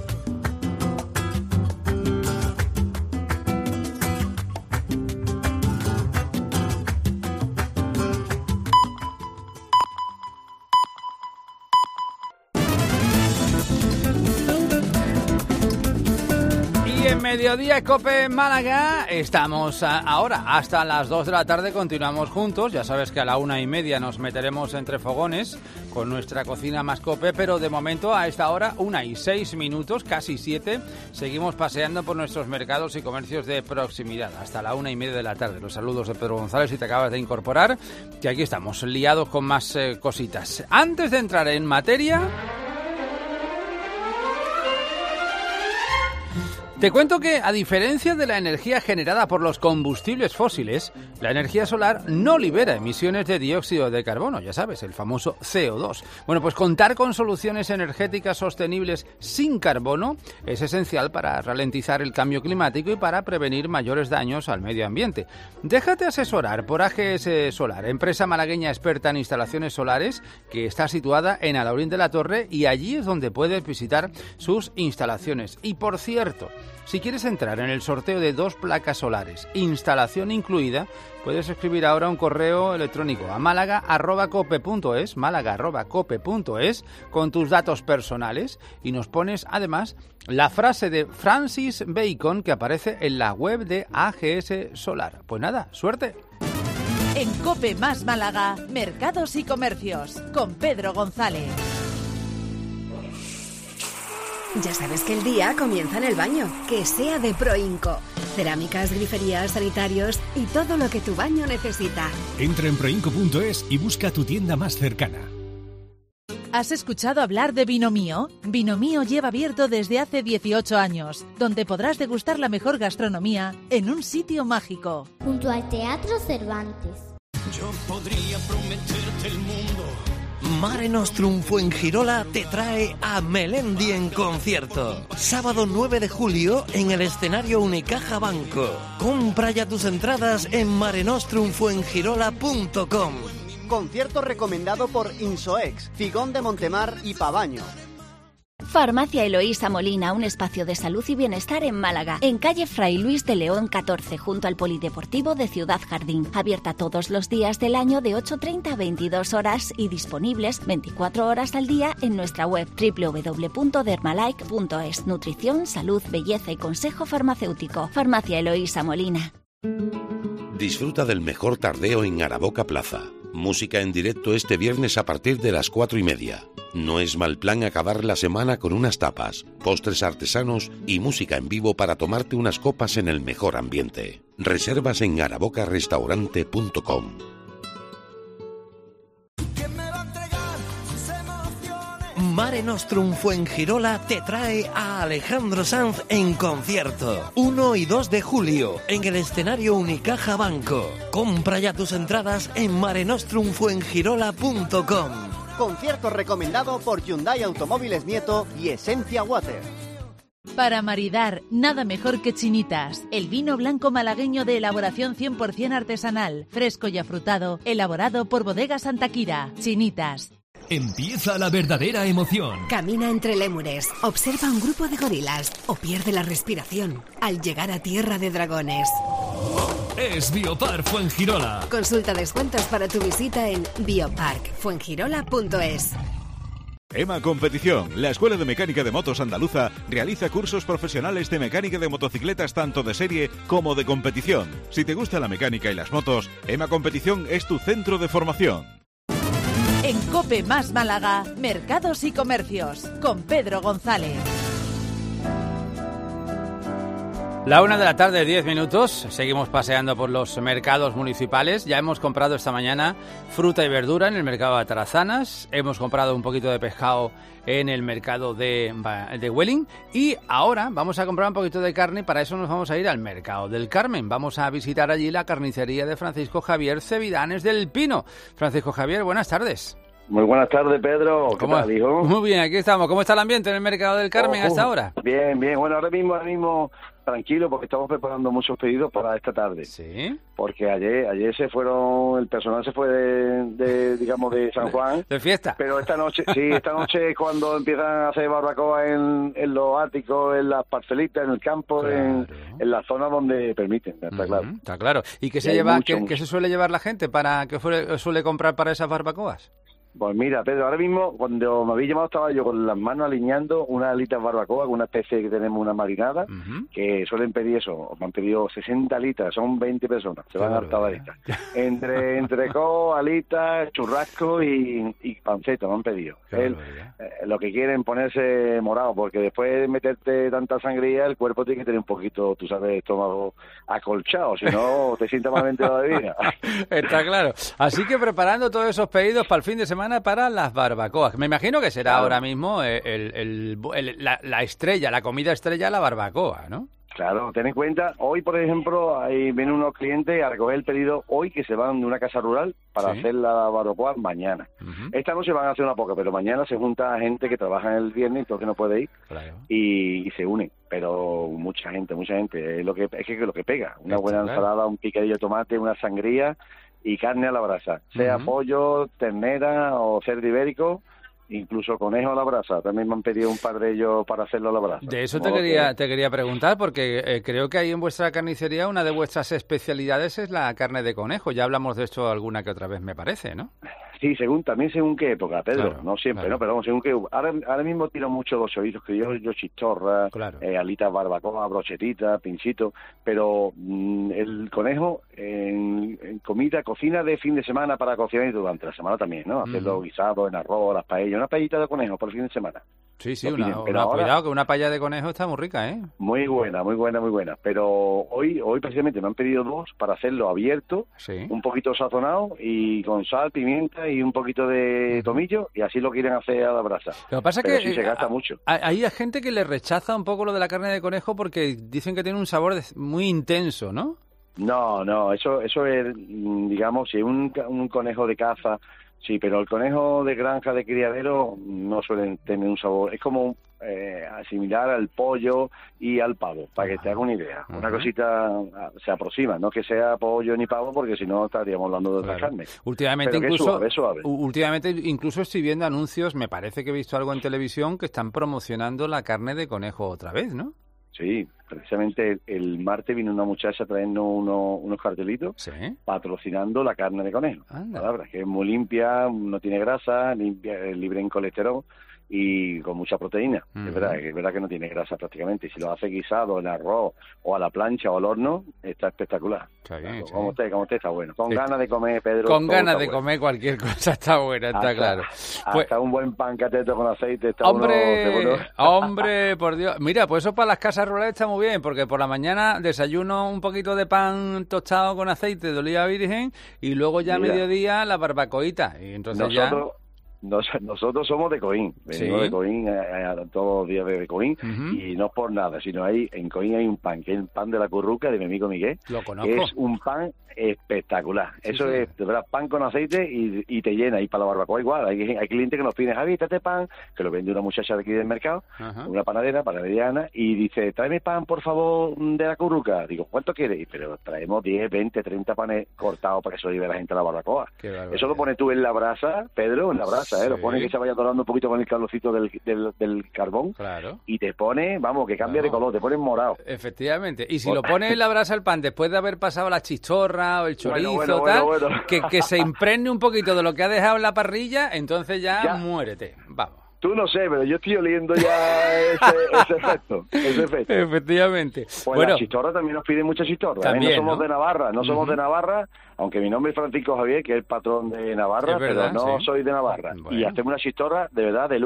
Mediodía Cope en Málaga, estamos a, ahora hasta las dos de la tarde, continuamos juntos, ya sabes que a la una y media nos meteremos entre fogones con nuestra cocina más Cope, pero de momento a esta hora, una y seis minutos, casi siete, seguimos paseando por nuestros mercados y comercios de proximidad, hasta la una y media de la tarde. Los saludos de Pedro González, si te acabas de incorporar, que aquí estamos liados con más eh, cositas. Antes de entrar en materia, te cuento que, a diferencia de la energía generada por los combustibles fósiles, la energía solar no libera emisiones de dióxido de carbono, ya sabes, el famoso C O dos. Bueno, pues contar con soluciones energéticas sostenibles sin carbono es esencial para ralentizar el cambio climático y para prevenir mayores daños al medio ambiente. Déjate asesorar por A G S Solar, empresa malagueña experta en instalaciones solares que está situada en Alhaurín de la Torre, y allí es donde puedes visitar sus instalaciones. Y por cierto, si quieres entrar en el sorteo de dos placas solares, instalación incluida, puedes escribir ahora un correo electrónico a málaga arroba cope punto es, málaga arroba cope punto es, con tus datos personales, y nos pones además la frase de Francis Bacon que aparece en la web de A G S Solar. Pues nada, suerte. En Cope más Málaga, mercados y comercios, con Pedro González. Ya sabes que el día comienza en el baño, que sea de Proinco. Cerámicas, griferías, sanitarios y todo lo que tu baño necesita. Entra en proinco punto es y busca tu tienda más cercana. ¿Has escuchado hablar de Vino Mío? Vino Mío lleva abierto desde hace dieciocho años, donde podrás degustar la mejor gastronomía en un sitio mágico. Junto al Teatro Cervantes. Yo podría prometerte el mundo. Mare Nostrum Fuengirola te trae a Melendi en concierto. Sábado nueve de julio en el escenario Unicaja Banco. Compra ya tus entradas en mare nostrum fuengirola punto com. Concierto recomendado por Insoex, Figón de Montemar y Pavaño. Farmacia Eloísa Molina, un espacio de salud y bienestar en Málaga, en calle Fray Luis de León catorce, junto al Polideportivo de Ciudad Jardín. Abierta todos los días del año de ocho treinta a veintidós horas y disponibles veinticuatro horas al día en nuestra web doble u doble u doble u punto dermalike punto es. Nutrición, salud, belleza y consejo farmacéutico. Farmacia Eloísa Molina. Disfruta del mejor tardeo en Araboca Plaza. Música en directo este viernes a partir de las cuatro y media. No es mal plan acabar la semana con unas tapas, postres artesanos y música en vivo para tomarte unas copas en el mejor ambiente. Reservas en araboca restaurante punto com. Mare Nostrum Fuengirola te trae a Alejandro Sanz en concierto. uno y dos de julio en el escenario Unicaja Banco. Compra ya tus entradas en mare nostrum fuengirola punto com. Concierto recomendado por Hyundai Automóviles Nieto y Esencia Water. Para maridar, nada mejor que Chinitas, el vino blanco malagueño de elaboración cien por ciento artesanal, fresco y afrutado, elaborado por Bodega Santa Quira. Chinitas. Empieza la verdadera emoción. Camina entre lémures, observa un grupo de gorilas o pierde la respiración al llegar a Tierra de Dragones. Es Biopark Fuengirola. Consulta descuentos para tu visita en biopark fuengirola punto es. EMA Competición, la Escuela de Mecánica de Motos Andaluza, realiza cursos profesionales de mecánica de motocicletas tanto de serie como de competición. Si te gusta la mecánica y las motos, EMA Competición es tu centro de formación. En Cope más Málaga, mercados y comercios, con Pedro González. La una de la tarde, diez minutos. Seguimos paseando por los mercados municipales. Ya hemos comprado esta mañana fruta y verdura en el mercado de Atarazanas. Hemos comprado un poquito de pescado en el mercado de, de Welling. Y ahora vamos a comprar un poquito de carne. Para eso nos vamos a ir al mercado del Carmen. Vamos a visitar allí la carnicería de Francisco Javier Cevidanes del Pino. Francisco Javier, buenas tardes. Muy buenas tardes, Pedro. ¿Qué tal, hijo? Muy bien, aquí estamos. ¿Cómo está el ambiente en el mercado del Carmen oh, hasta ahora? Bien, bien. Bueno, ahora mismo, ahora mismo tranquilo porque estamos preparando muchos pedidos para esta tarde. Sí. Porque ayer, ayer se fueron, el personal se fue de, de digamos, de San Juan. De fiesta. Pero esta noche, sí, esta noche es cuando empiezan a hacer barbacoa en, en los áticos, en las parcelitas, en el campo, claro. en, en la zona donde permiten. Está uh-huh, claro. Está claro. ¿Y qué se lleva, mucho, qué, mucho. qué se suele llevar la gente para qué suele comprar para esas barbacoas? Pues mira, Pedro, ahora mismo, cuando me había llamado, estaba yo con las manos alineando unas alitas barbacoa, con una especie que tenemos una marinada, uh-huh. que suelen pedir eso, me han pedido sesenta alitas, son veinte personas, se van a hartar alitas. Entre entrecó, alitas, churrasco y, y panceta me han pedido. El, eh, lo que quieren ponerse morado, porque después de meterte tanta sangría, el cuerpo tiene que tener un poquito, tú sabes, estómago acolchado, si no te sientas malamente la bebida. Está claro. Así que preparando todos esos pedidos para el fin de semana para las barbacoas. Me imagino que será claro. ahora mismo el, el, el, la, la estrella, la comida estrella, la barbacoa, ¿no? Claro, ten en cuenta, hoy por ejemplo, ahí vienen unos clientes a recoger el pedido hoy que se van de una casa rural para ¿Sí? hacer la barbacoa mañana. Uh-huh. Esta noche van a hacer una poca, pero mañana se junta gente que trabaja en el viernes, entonces no puede ir, claro. y, y se unen. Pero mucha gente, mucha gente, es lo que es que lo que pega. Una Esto, buena ensalada, claro. un picadillo de tomate, una sangría y carne a la brasa, sea uh-huh. pollo, ternera o cerdo ibérico, incluso conejo a la brasa. También me han pedido un par de ellos para hacerlo a la brasa. De eso te quería, que... te quería preguntar, porque eh, creo que ahí en vuestra carnicería una de vuestras especialidades es la carne de conejo. Ya hablamos de esto alguna que otra vez, me parece, ¿no? Sí, según también según qué época, Pedro. Claro, no siempre, claro. ¿no? Pero vamos, según qué... Ahora, ahora mismo tiro mucho los chorizos criollos, chistorra, claro. eh, alitas barbacoa, brochetitas, pinchitos, pero mmm, el conejo en, en comida, cocina de fin de semana para cocinar y durante la semana también, ¿no? Hacerlo mm. guisado en arroz, las paellas, una paellita de conejo por el fin de semana. Sí, sí, una, una, pero ahora, cuidado que una paella de conejo está muy rica, ¿eh? Muy buena, muy buena, muy buena. Pero hoy hoy precisamente me han pedido dos para hacerlo abierto, sí. un poquito sazonado y con sal, pimienta y un poquito de tomillo, y así lo quieren hacer a la brasa. Lo que pasa pero es que sí se gasta a, mucho. Hay gente que le rechaza un poco lo de la carne de conejo porque dicen que tiene un sabor muy intenso, ¿no? No, no, eso eso es, digamos, si un, un conejo de caza... Sí, pero el conejo de granja de criadero no suelen tener un sabor, es como eh, similar al pollo y al pavo, para que te hagas una idea. Uh-huh. Una cosita se aproxima, no que sea pollo ni pavo, porque si no estaríamos hablando de otra claro. carne. Últimamente pero incluso, suave, suave. últimamente incluso estoy viendo anuncios, me parece que he visto algo en televisión que están promocionando la carne de conejo otra vez, ¿no? Sí, precisamente el, el martes vino una muchacha trayendo uno, unos cartelitos ¿Sí? patrocinando la carne de conejo. Palabras, que es muy limpia, no tiene grasa, limpia, libre en colesterol y con mucha proteína. Uh-huh. Es verdad, es verdad que no tiene grasa prácticamente. Y si lo hace guisado en arroz o a la plancha o al horno, está espectacular. Está bien, sí. Como usted, como usted está bueno. Con sí. ganas de comer, Pedro. Con ganas de bueno. comer cualquier cosa está buena, está hasta, claro. Hasta pues, un buen pan cateto con aceite está hombre, uno, hombre, por Dios. Mira, pues eso para las casas rurales está muy bien, porque por la mañana desayuno un poquito de pan tostado con aceite de oliva virgen y luego ya a mediodía la barbacoita. Y entonces nosotros, ya... Nos, nosotros somos de Coín, venimos ¿Sí? de Coín eh, eh, todos los días de Coín, uh-huh. y no por nada, sino ahí en Coín hay un pan, que es el pan de la curruca de mi amigo Miguel. Lo conozco. Es un pan espectacular. Sí, Eso sí. es, de verdad, pan con aceite y, y te llena. Y para la barbacoa igual. Hay, hay clientes que nos piden, Javi, este pan, que lo vende una muchacha de aquí del mercado, uh-huh. una panadera, panaderiana, y dice, tráeme pan, por favor, de la curruca. Digo, ¿cuánto quieres? Pero traemos diez, veinte, treinta panes cortados para que se lo lleve la gente a la barbacoa. Eso lo pones tú en la brasa, Pedro, en la brasa, ¿eh? Sí. Lo pones que se vaya dorando un poquito con el calorcito del, del, del carbón. Claro. Y te pone, vamos, que cambia claro. de color, te pones morado. Efectivamente. Y si lo pones en la brasa el pan, después de haber pasado la chistorra o el chorizo, bueno, bueno, tal, bueno, bueno. Que, que se impregne un poquito de lo que ha dejado en la parrilla, entonces ya, ya. muérete. Vamos. Tú no sé, pero yo estoy oliendo ya ese, ese efecto, ese efecto. Efectivamente. Pues bueno, la chistorra también nos pide mucha chistorra. También, ¿eh? No somos ¿no? de Navarra, no somos uh-huh. de Navarra, aunque mi nombre es Francisco Javier, que es el patrón de Navarra, es verdad, pero no sí. soy de Navarra. Bueno. Y hacemos una chistorra de verdad de lujo.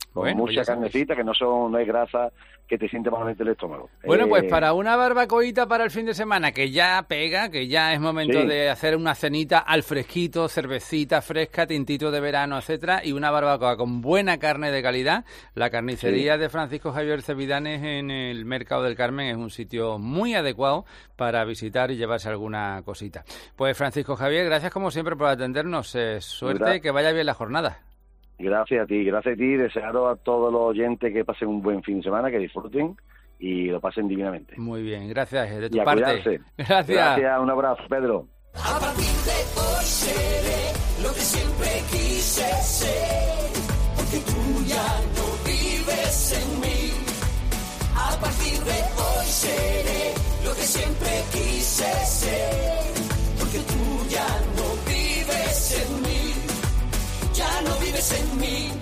con bueno, mucha pues carnecita, que no son no es grasa que te siente malamente el estómago. Bueno, eh, pues para una barbacoita para el fin de semana, que ya pega, que ya es momento sí. de hacer una cenita al fresquito, cervecita fresca, tintito de verano, etcétera, y una barbacoa con buena carne de calidad, la carnicería sí. de Francisco Javier Cevidanes en el Mercado del Carmen es un sitio muy adecuado para visitar y llevarse alguna cosita. Pues Francisco Javier, gracias como siempre por atendernos, eh, suerte y que vaya bien la jornada. Gracias a ti, gracias a ti, desearos a todos los oyentes que pasen un buen fin de semana, que disfruten y lo pasen divinamente. Muy bien, gracias de tu y a parte. Cuidarse. Gracias. Gracias, un abrazo, Pedro. A partir de hoy seré lo que siempre quise ser, porque tú ya no vives en mí. A partir de hoy seré lo que siempre quise ser, porque tú ya no vives en mí. Ya no vives en mí.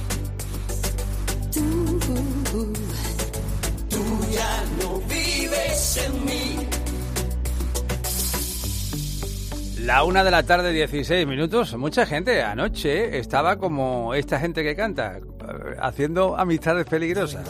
Tú, tú ya no vives en mí. La una de la tarde, dieciséis minutos. Mucha gente anoche estaba como esta gente que canta, haciendo amistades peligrosas.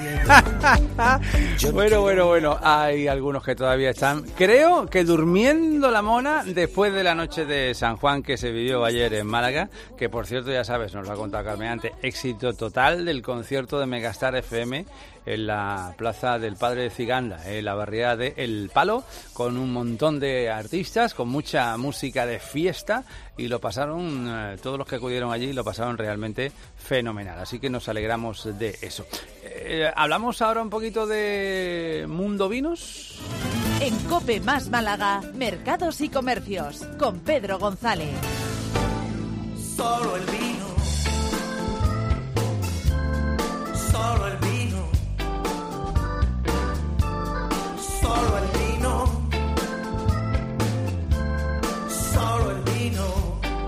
Bueno, bueno, bueno. Hay algunos que todavía están, creo que durmiendo la mona después de la noche de San Juan que se vivió ayer en Málaga, que por cierto, ya sabes, nos lo ha contado Carmen antes, éxito total del concierto de Megastar F M en la plaza del Padre de Ciganda, en la barriada de El Palo, con un montón de artistas, con mucha música de fiesta, y lo pasaron, eh, todos los que acudieron allí lo pasaron realmente fenomenal, así que nos alegramos de eso. Eh, ¿Hablamos ahora un poquito de Mundo Vinos? En COPE más Málaga, Mercados y Comercios, con Pedro González. Solo el vino, solo el vino, solo el vino, solo el vino.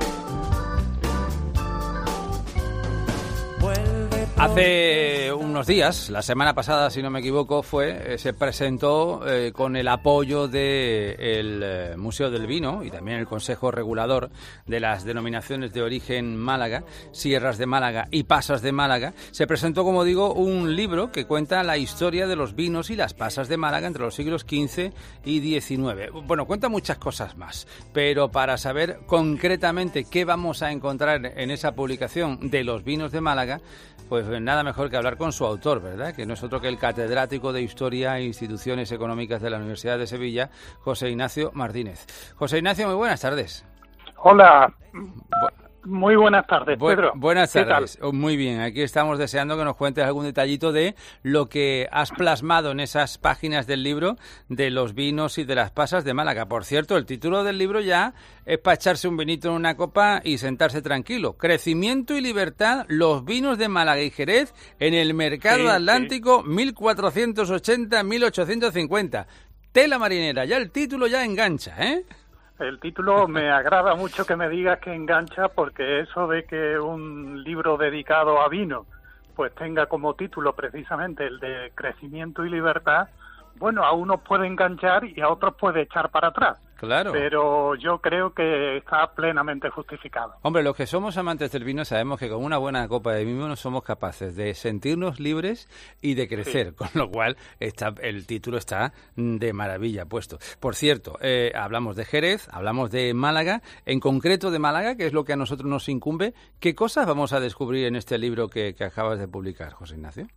Hace unos días, la semana pasada, si no me equivoco, fue eh, se presentó eh, con el apoyo del de eh, Museo del Vino y también el Consejo Regulador de las denominaciones de origen Málaga, Sierras de Málaga y Pasas de Málaga, se presentó, como digo, un libro que cuenta la historia de los vinos y las pasas de Málaga entre los siglos quince y diecinueve. Bueno, cuenta muchas cosas más, pero para saber concretamente qué vamos a encontrar en esa publicación de los vinos de Málaga, pues nada mejor que hablar con su autor, ¿verdad? Que no es otro que el catedrático de Historia e Instituciones Económicas de la Universidad de Sevilla, José Ignacio Martínez. José Ignacio, muy buenas tardes. Hola. Bu- Muy buenas tardes, Bu- Pedro. Buenas ¿Qué tardes. Oh, muy bien, aquí estamos deseando que nos cuentes algún detallito de lo que has plasmado en esas páginas del libro de los vinos y de las pasas de Málaga. Por cierto, el título del libro ya es para echarse un vinito en una copa y sentarse tranquilo. Crecimiento y libertad, los vinos de Málaga y Jerez en el mercado Sí, atlántico mil cuatrocientos ochenta a mil ochocientos cincuenta. Tela marinera, ya el título ya engancha, ¿eh? El título me agrada mucho que me digas que engancha, porque eso de que un libro dedicado a vino pues tenga como título precisamente el de Crecimiento y Libertad, bueno, a unos puede enganchar y a otros puede echar para atrás. Claro. Pero yo creo que está plenamente justificado. Hombre, los que somos amantes del vino sabemos que con una buena copa de vino somos capaces de sentirnos libres y de crecer, sí. Con lo cual está, el título está de maravilla puesto. Por cierto, eh, hablamos de Jerez, hablamos de Málaga, en concreto de Málaga, que es lo que a nosotros nos incumbe. ¿Qué cosas vamos a descubrir en este libro que, que acabas de publicar, José Ignacio?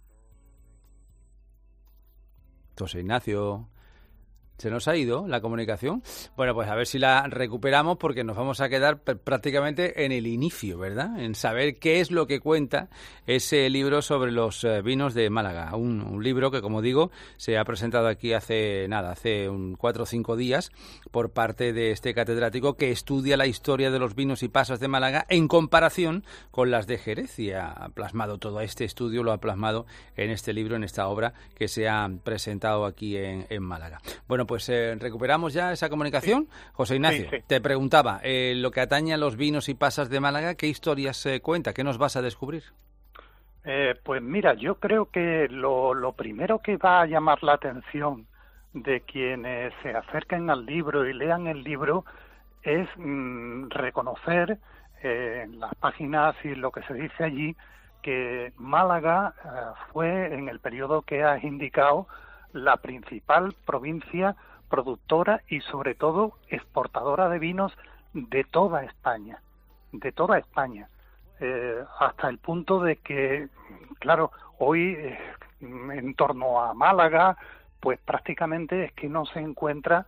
José Ignacio... ¿Se nos ha ido la comunicación? Bueno, pues a ver si la recuperamos, porque nos vamos a quedar prácticamente en el inicio, ¿verdad? En saber qué es lo que cuenta ese libro sobre los vinos de Málaga. Un, un libro que, como digo, se ha presentado aquí hace nada, hace un cuatro o cinco días por parte de este catedrático que estudia la historia de los vinos y pasas de Málaga en comparación con las de Jerez, y ha plasmado todo este estudio, lo ha plasmado en este libro, en esta obra que se ha presentado aquí en, en Málaga. Bueno, pues eh, recuperamos ya esa comunicación. Sí. José Ignacio, sí, sí. Te preguntaba, eh, lo que atañe a los vinos y pasas de Málaga, ¿qué historias se eh, cuenta? ¿Qué nos vas a descubrir? Eh, pues mira, yo creo que lo, lo primero que va a llamar la atención de quienes se acerquen al libro y lean el libro es mmm, reconocer eh, en las páginas y lo que se dice allí que Málaga eh, fue, en el periodo que has indicado, la principal provincia productora y sobre todo exportadora de vinos de toda España, de toda España, eh, hasta el punto de que, claro, hoy eh, en torno a Málaga, pues prácticamente es que no se encuentra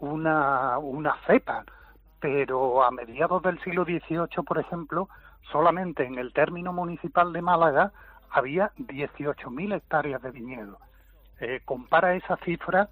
una, una cepa, pero a mediados del siglo dieciocho, por ejemplo, solamente en el término municipal de Málaga había dieciocho mil hectáreas de viñedo. Eh, compara esa cifra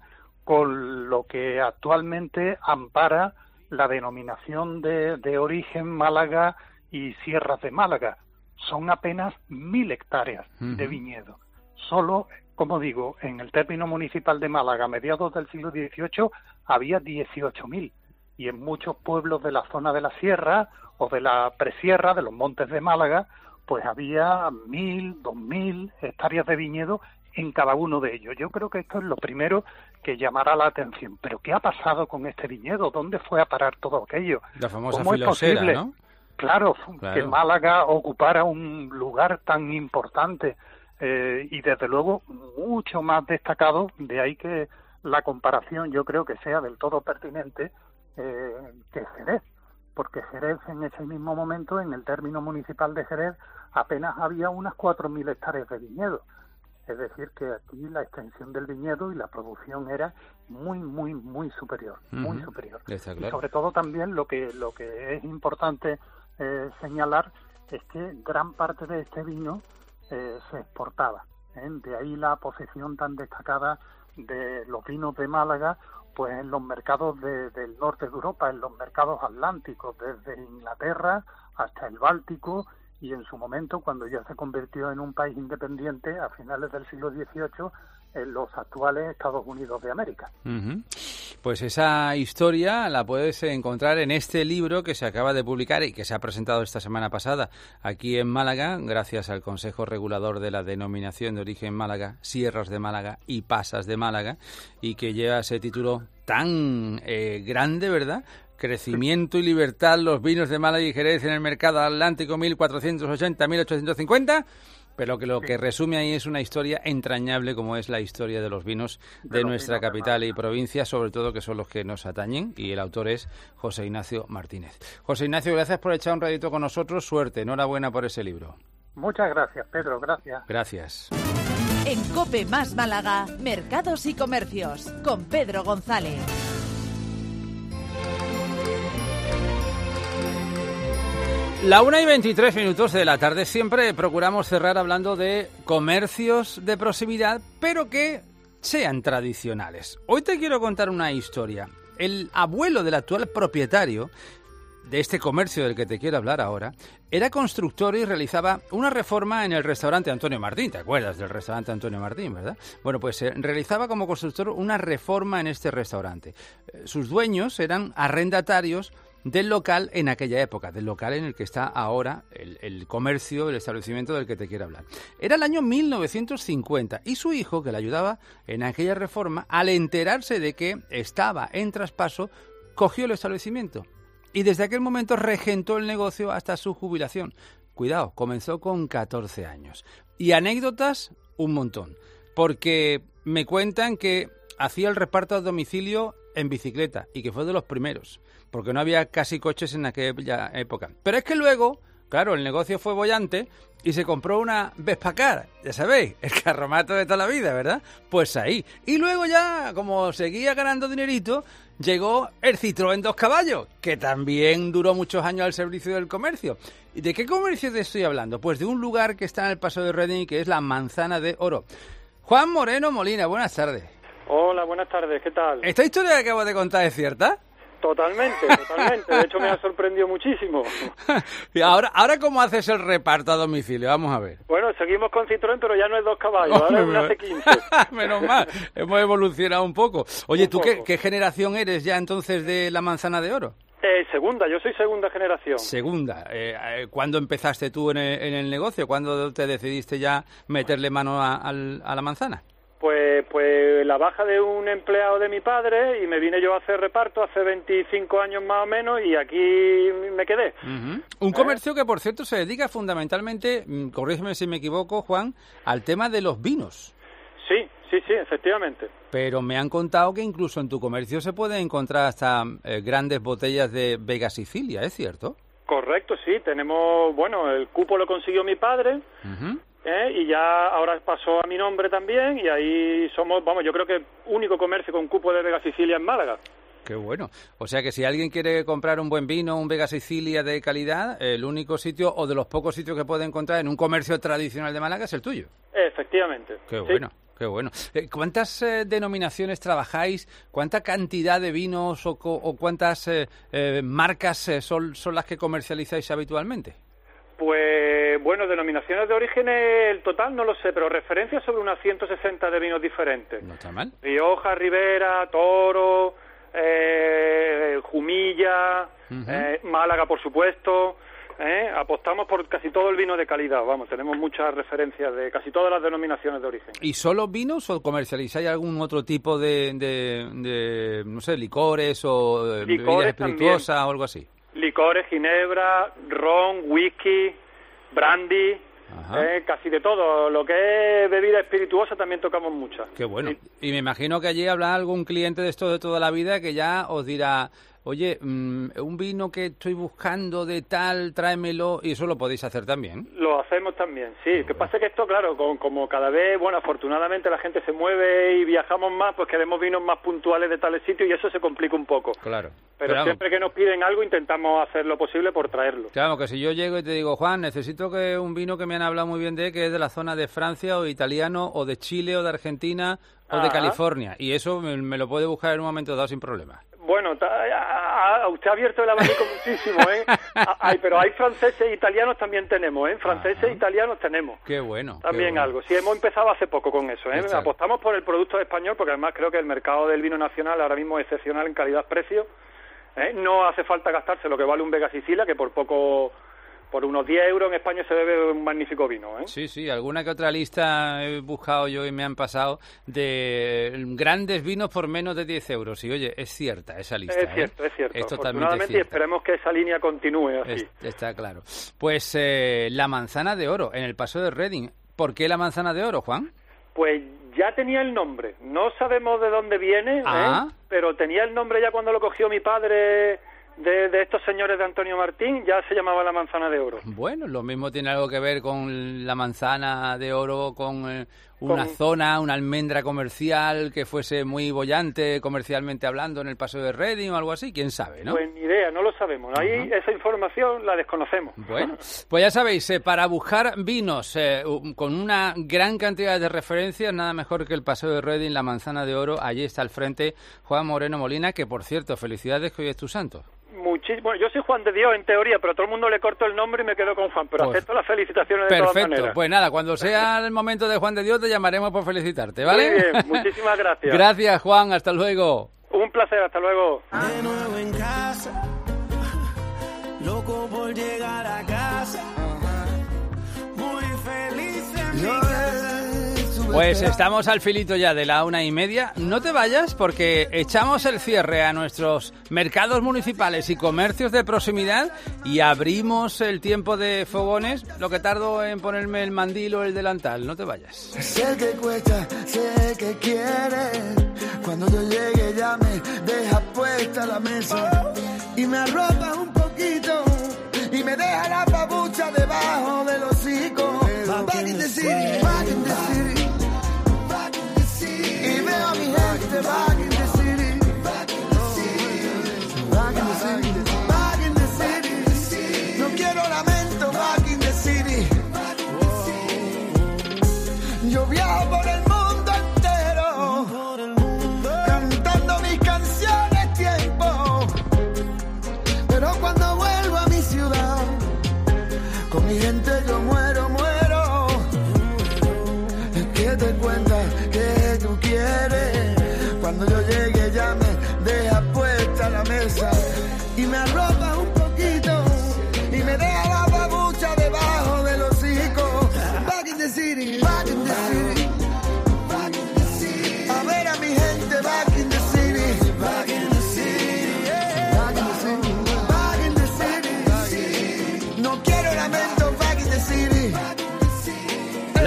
con lo que actualmente ampara la denominación de, de origen Málaga y Sierras de Málaga. Son apenas mil hectáreas uh-huh. de viñedo. Solo, como digo, en el término municipal de Málaga, a mediados del siglo dieciocho, había dieciocho mil. Y en muchos pueblos de la zona de la sierra o de la presierra, de los montes de Málaga, pues había mil, dos mil hectáreas de viñedo en cada uno de ellos. Yo creo que esto es lo primero que llamará la atención. ¿Pero qué ha pasado con este viñedo? ¿Dónde fue a parar todo aquello? La famosa ¿Cómo filosera, es posible? ¿no? Claro, Claro. que Málaga ocupara un lugar tan importante eh, y desde luego mucho más destacado, de ahí que la comparación yo creo que sea del todo pertinente eh, que Jerez, porque Jerez en ese mismo momento, en el término municipal de Jerez, apenas había unas cuatro mil hectáreas de viñedo. Es decir, que aquí la extensión del viñedo y la producción era muy, muy, muy superior, uh-huh. muy superior. Está claro. Y sobre todo también lo que lo que es importante eh, señalar es que gran parte de este vino eh, se exportaba. ¿eh? De ahí la posición tan destacada de los vinos de Málaga, pues en los mercados de, del norte de Europa, en los mercados atlánticos, desde Inglaterra hasta el Báltico, y en su momento, cuando ya se convirtió en un país independiente, a finales del siglo dieciocho, en los actuales Estados Unidos de América. Uh-huh. Pues esa historia la puedes encontrar en este libro que se acaba de publicar y que se ha presentado esta semana pasada aquí en Málaga, gracias al Consejo Regulador de la Denominación de Origen Málaga, Sierras de Málaga y Pasas de Málaga, y que lleva ese título tan eh, grande, ¿verdad? Crecimiento y libertad, los vinos de Málaga y Jerez en el mercado atlántico mil cuatrocientos ochenta a mil ochocientos cincuenta, pero que lo que resume ahí es una historia entrañable como es la historia de los vinos de, de nuestra capital y provincia, sobre todo que son los que nos atañen, y el autor es José Ignacio Martínez. José Ignacio, gracias por echar un ratito con nosotros, suerte, enhorabuena por ese libro. Muchas gracias, Pedro, gracias. Gracias. En COPE más Málaga, Mercados y Comercios, con Pedro González. La una y veintitrés minutos de la tarde. Siempre procuramos cerrar hablando de comercios de proximidad, pero que sean tradicionales. Hoy te quiero contar una historia. El abuelo del actual propietario de este comercio del que te quiero hablar ahora era constructor y realizaba una reforma en el restaurante Antonio Martín. ¿Te acuerdas del restaurante Antonio Martín, verdad? Bueno, pues eh, realizaba como constructor una reforma en este restaurante. Eh, sus dueños eran arrendatarios del local en aquella época, del local en el que está ahora el, el comercio, el establecimiento del que te quiero hablar. Era el año mil novecientos cincuenta y su hijo, que le ayudaba en aquella reforma, al enterarse de que estaba en traspaso, cogió el establecimiento y desde aquel momento regentó el negocio hasta su jubilación. Cuidado, comenzó con catorce años. Y anécdotas, un montón, porque me cuentan que hacía el reparto a domicilio en bicicleta y que fue de los primeros, porque no había casi coches en aquella época. Pero es que luego, claro, el negocio fue bollante y se compró una Vespacar, ya sabéis, el carromato de toda la vida, ¿verdad? Pues ahí. Y luego ya, como seguía ganando dinerito, llegó el Citroën dos caballos, que también duró muchos años al servicio del comercio. ¿Y de qué comercio te estoy hablando? Pues de un lugar que está en el Paso de Reding, que es la Manzana de Oro. Juan Moreno Molina, buenas tardes. Hola, buenas tardes, ¿qué tal? ¿Esta historia que acabo de contar es cierta? Totalmente, totalmente. De hecho, me ha sorprendido muchísimo. Y ahora, ahora ¿cómo haces el reparto a domicilio? Vamos a ver. Bueno, seguimos con Citroën, pero ya no es dos caballos, ahora es una C quince. Menos mal, hemos evolucionado un poco. Oye, un ¿tú poco. Qué, qué generación eres ya entonces de la Manzana de Oro? Eh, segunda, yo soy segunda generación. Segunda. Eh, eh, ¿Cuándo empezaste tú en el, en el negocio? ¿Cuándo te decidiste ya meterle mano a, al, a la manzana? Pues, pues la baja de un empleado de mi padre y me vine yo a hacer reparto hace veinticinco años más o menos y aquí me quedé. Uh-huh. Un comercio que, por cierto, se dedica fundamentalmente, corrígeme si me equivoco, Juan, al tema de los vinos. Sí, sí, sí, efectivamente. Pero me han contado que incluso en tu comercio se pueden encontrar hasta eh, grandes botellas de Vega Sicilia, ¿es cierto? Correcto, sí. Tenemos, bueno, el cupo lo consiguió mi padre. Uh-huh. ¿Eh? Y ya ahora pasó a mi nombre también y ahí somos, vamos, yo creo que único comercio con cupo de Vega Sicilia en Málaga. Qué bueno. O sea que si alguien quiere comprar un buen vino, un Vega Sicilia de calidad, el único sitio o de los pocos sitios que puede encontrar en un comercio tradicional de Málaga es el tuyo. Efectivamente. Qué sí. bueno. Qué bueno. ¿Cuántas eh, denominaciones trabajáis? ¿Cuánta cantidad de vinos o, o cuántas eh, eh, marcas eh, son, son las que comercializáis habitualmente? Pues, bueno, denominaciones de origen, el total no lo sé, pero referencias sobre unas ciento sesenta de vinos diferentes. No está mal. Rioja, Ribera, Toro, eh, Jumilla, uh-huh. eh, Málaga, por supuesto. Eh, apostamos por casi todo el vino de calidad, vamos, tenemos muchas referencias de casi todas las denominaciones de origen. ¿Y solo vinos o comercializáis algún otro tipo de, de, de no sé, licores o licores bebidas espirituosas también. O algo así? Licores, ginebra, ron, whisky, brandy, eh, casi de todo. Lo que es bebida espirituosa también tocamos muchas. Qué bueno. Sí. Y me imagino que allí habrá algún cliente de esto de toda la vida que ya os dirá, oye, mmm, un vino que estoy buscando de tal, tráemelo, y eso lo podéis hacer también. Lo hacemos también, sí. Lo que pasa es que esto, claro, con, como cada vez, bueno, afortunadamente la gente se mueve y viajamos más, pues queremos vinos más puntuales de tales sitios y eso se complica un poco. Claro. Pero, Pero siempre que nos piden algo intentamos hacer lo posible por traerlo. Claro, que si yo llego y te digo, Juan, necesito que un vino que me han hablado muy bien de, que es de la zona de Francia o italiano o de Chile o de Argentina o Ajá. de California, y eso me, me lo puede buscar en un momento dado sin problema. Bueno, ta, a, a, usted ha abierto el abanico muchísimo, ¿eh? A, hay, pero hay franceses e italianos también tenemos, ¿eh? Franceses e italianos tenemos. Qué bueno. También qué bueno. algo. Sí, hemos empezado hace poco con eso, ¿eh? Exacto. Apostamos por el producto español porque además creo que el mercado del vino nacional ahora mismo es excepcional en calidad-precio. ¿eh? No hace falta gastarse lo que vale un Vega Sicilia, que por poco... Por unos diez euros en España se bebe un magnífico vino, ¿eh? Sí, sí, alguna que otra lista he buscado yo y me han pasado de grandes vinos por menos de diez euros. Y oye, es cierta esa lista. Es cierto, ¿eh? es cierto. Es totalmente Afortunadamente cierta. Y esperemos que esa línea continúe así. Es, está claro. Pues eh, la manzana de oro en el Paso de Reding. ¿Por qué la manzana de oro, Juan? Pues ya tenía el nombre. No sabemos de dónde viene, ah. ¿eh? Pero tenía el nombre ya cuando lo cogió mi padre... De, de estos señores de Antonio Martín, ya se llamaba la manzana de oro. Bueno, lo mismo tiene algo que ver con la manzana de oro, con eh, una con... zona, una almendra comercial que fuese muy bollante comercialmente hablando en el Paso de Reding o algo así, quién sabe, ¿no? Pues ni idea, no lo sabemos. Ahí uh-huh. esa información la desconocemos. Bueno, pues ya sabéis, eh, para buscar vinos eh, con una gran cantidad de referencias, nada mejor que el Paso de Reding, la manzana de oro. Allí está al frente Juan Moreno Molina, que por cierto, felicidades, que hoy es tu santo. Muchísimo. Bueno, yo soy Juan de Dios en teoría, pero a todo el mundo le corto el nombre y me quedo con Juan, pero pues, acepto las felicitaciones de perfecto. Todas maneras. Pues nada, cuando sea el momento de Juan de Dios te llamaremos por felicitarte, ¿vale? Muy bien, muchísimas gracias. Gracias, Juan, hasta luego. Un placer, hasta luego. De nuevo en casa, loco por llegar a casa, muy feliz en mi casa. Pues estamos al filito ya de la una y media. No te vayas porque echamos el cierre a nuestros mercados municipales y comercios de proximidad y abrimos el tiempo de fogones, lo que tardo en ponerme el mandil o el delantal. No te vayas. Sé que cuesta, sé que quieres. Cuando yo llegue ya me deja puesta la mesa y me arropas un poquito y me deja la babucha debajo del hocico. Back in the city, back in the city. Y veo a mi gente back in the city, back in the city, back in the city, back in the city. No quiero lamento, back in the city. Yo viajo por el mundo entero, cantando mis canciones tiempo. Pero cuando vuelvo a mi ciudad, con mi gente yo muero, muero. Es que te cuentas que tú quieres. Cuando yo llegue ya me deja puesta la mesa y me arropa un poquito y me deja la babucha debajo del hocico. Back in the city, back in the city, back in the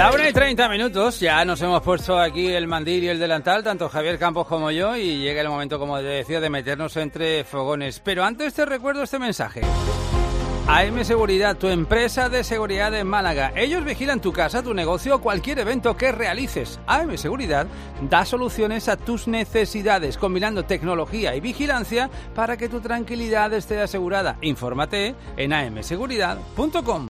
La una y treinta minutos, ya nos hemos puesto aquí el mandil y el delantal, tanto Javier Campos como yo, y llega el momento, como te decía, de meternos entre fogones. Pero antes te recuerdo este mensaje. A M Seguridad, tu empresa de seguridad en Málaga. Ellos vigilan tu casa, tu negocio o cualquier evento que realices. A M Seguridad da soluciones a tus necesidades, combinando tecnología y vigilancia para que tu tranquilidad esté asegurada. Infórmate en a m seguridad punto com.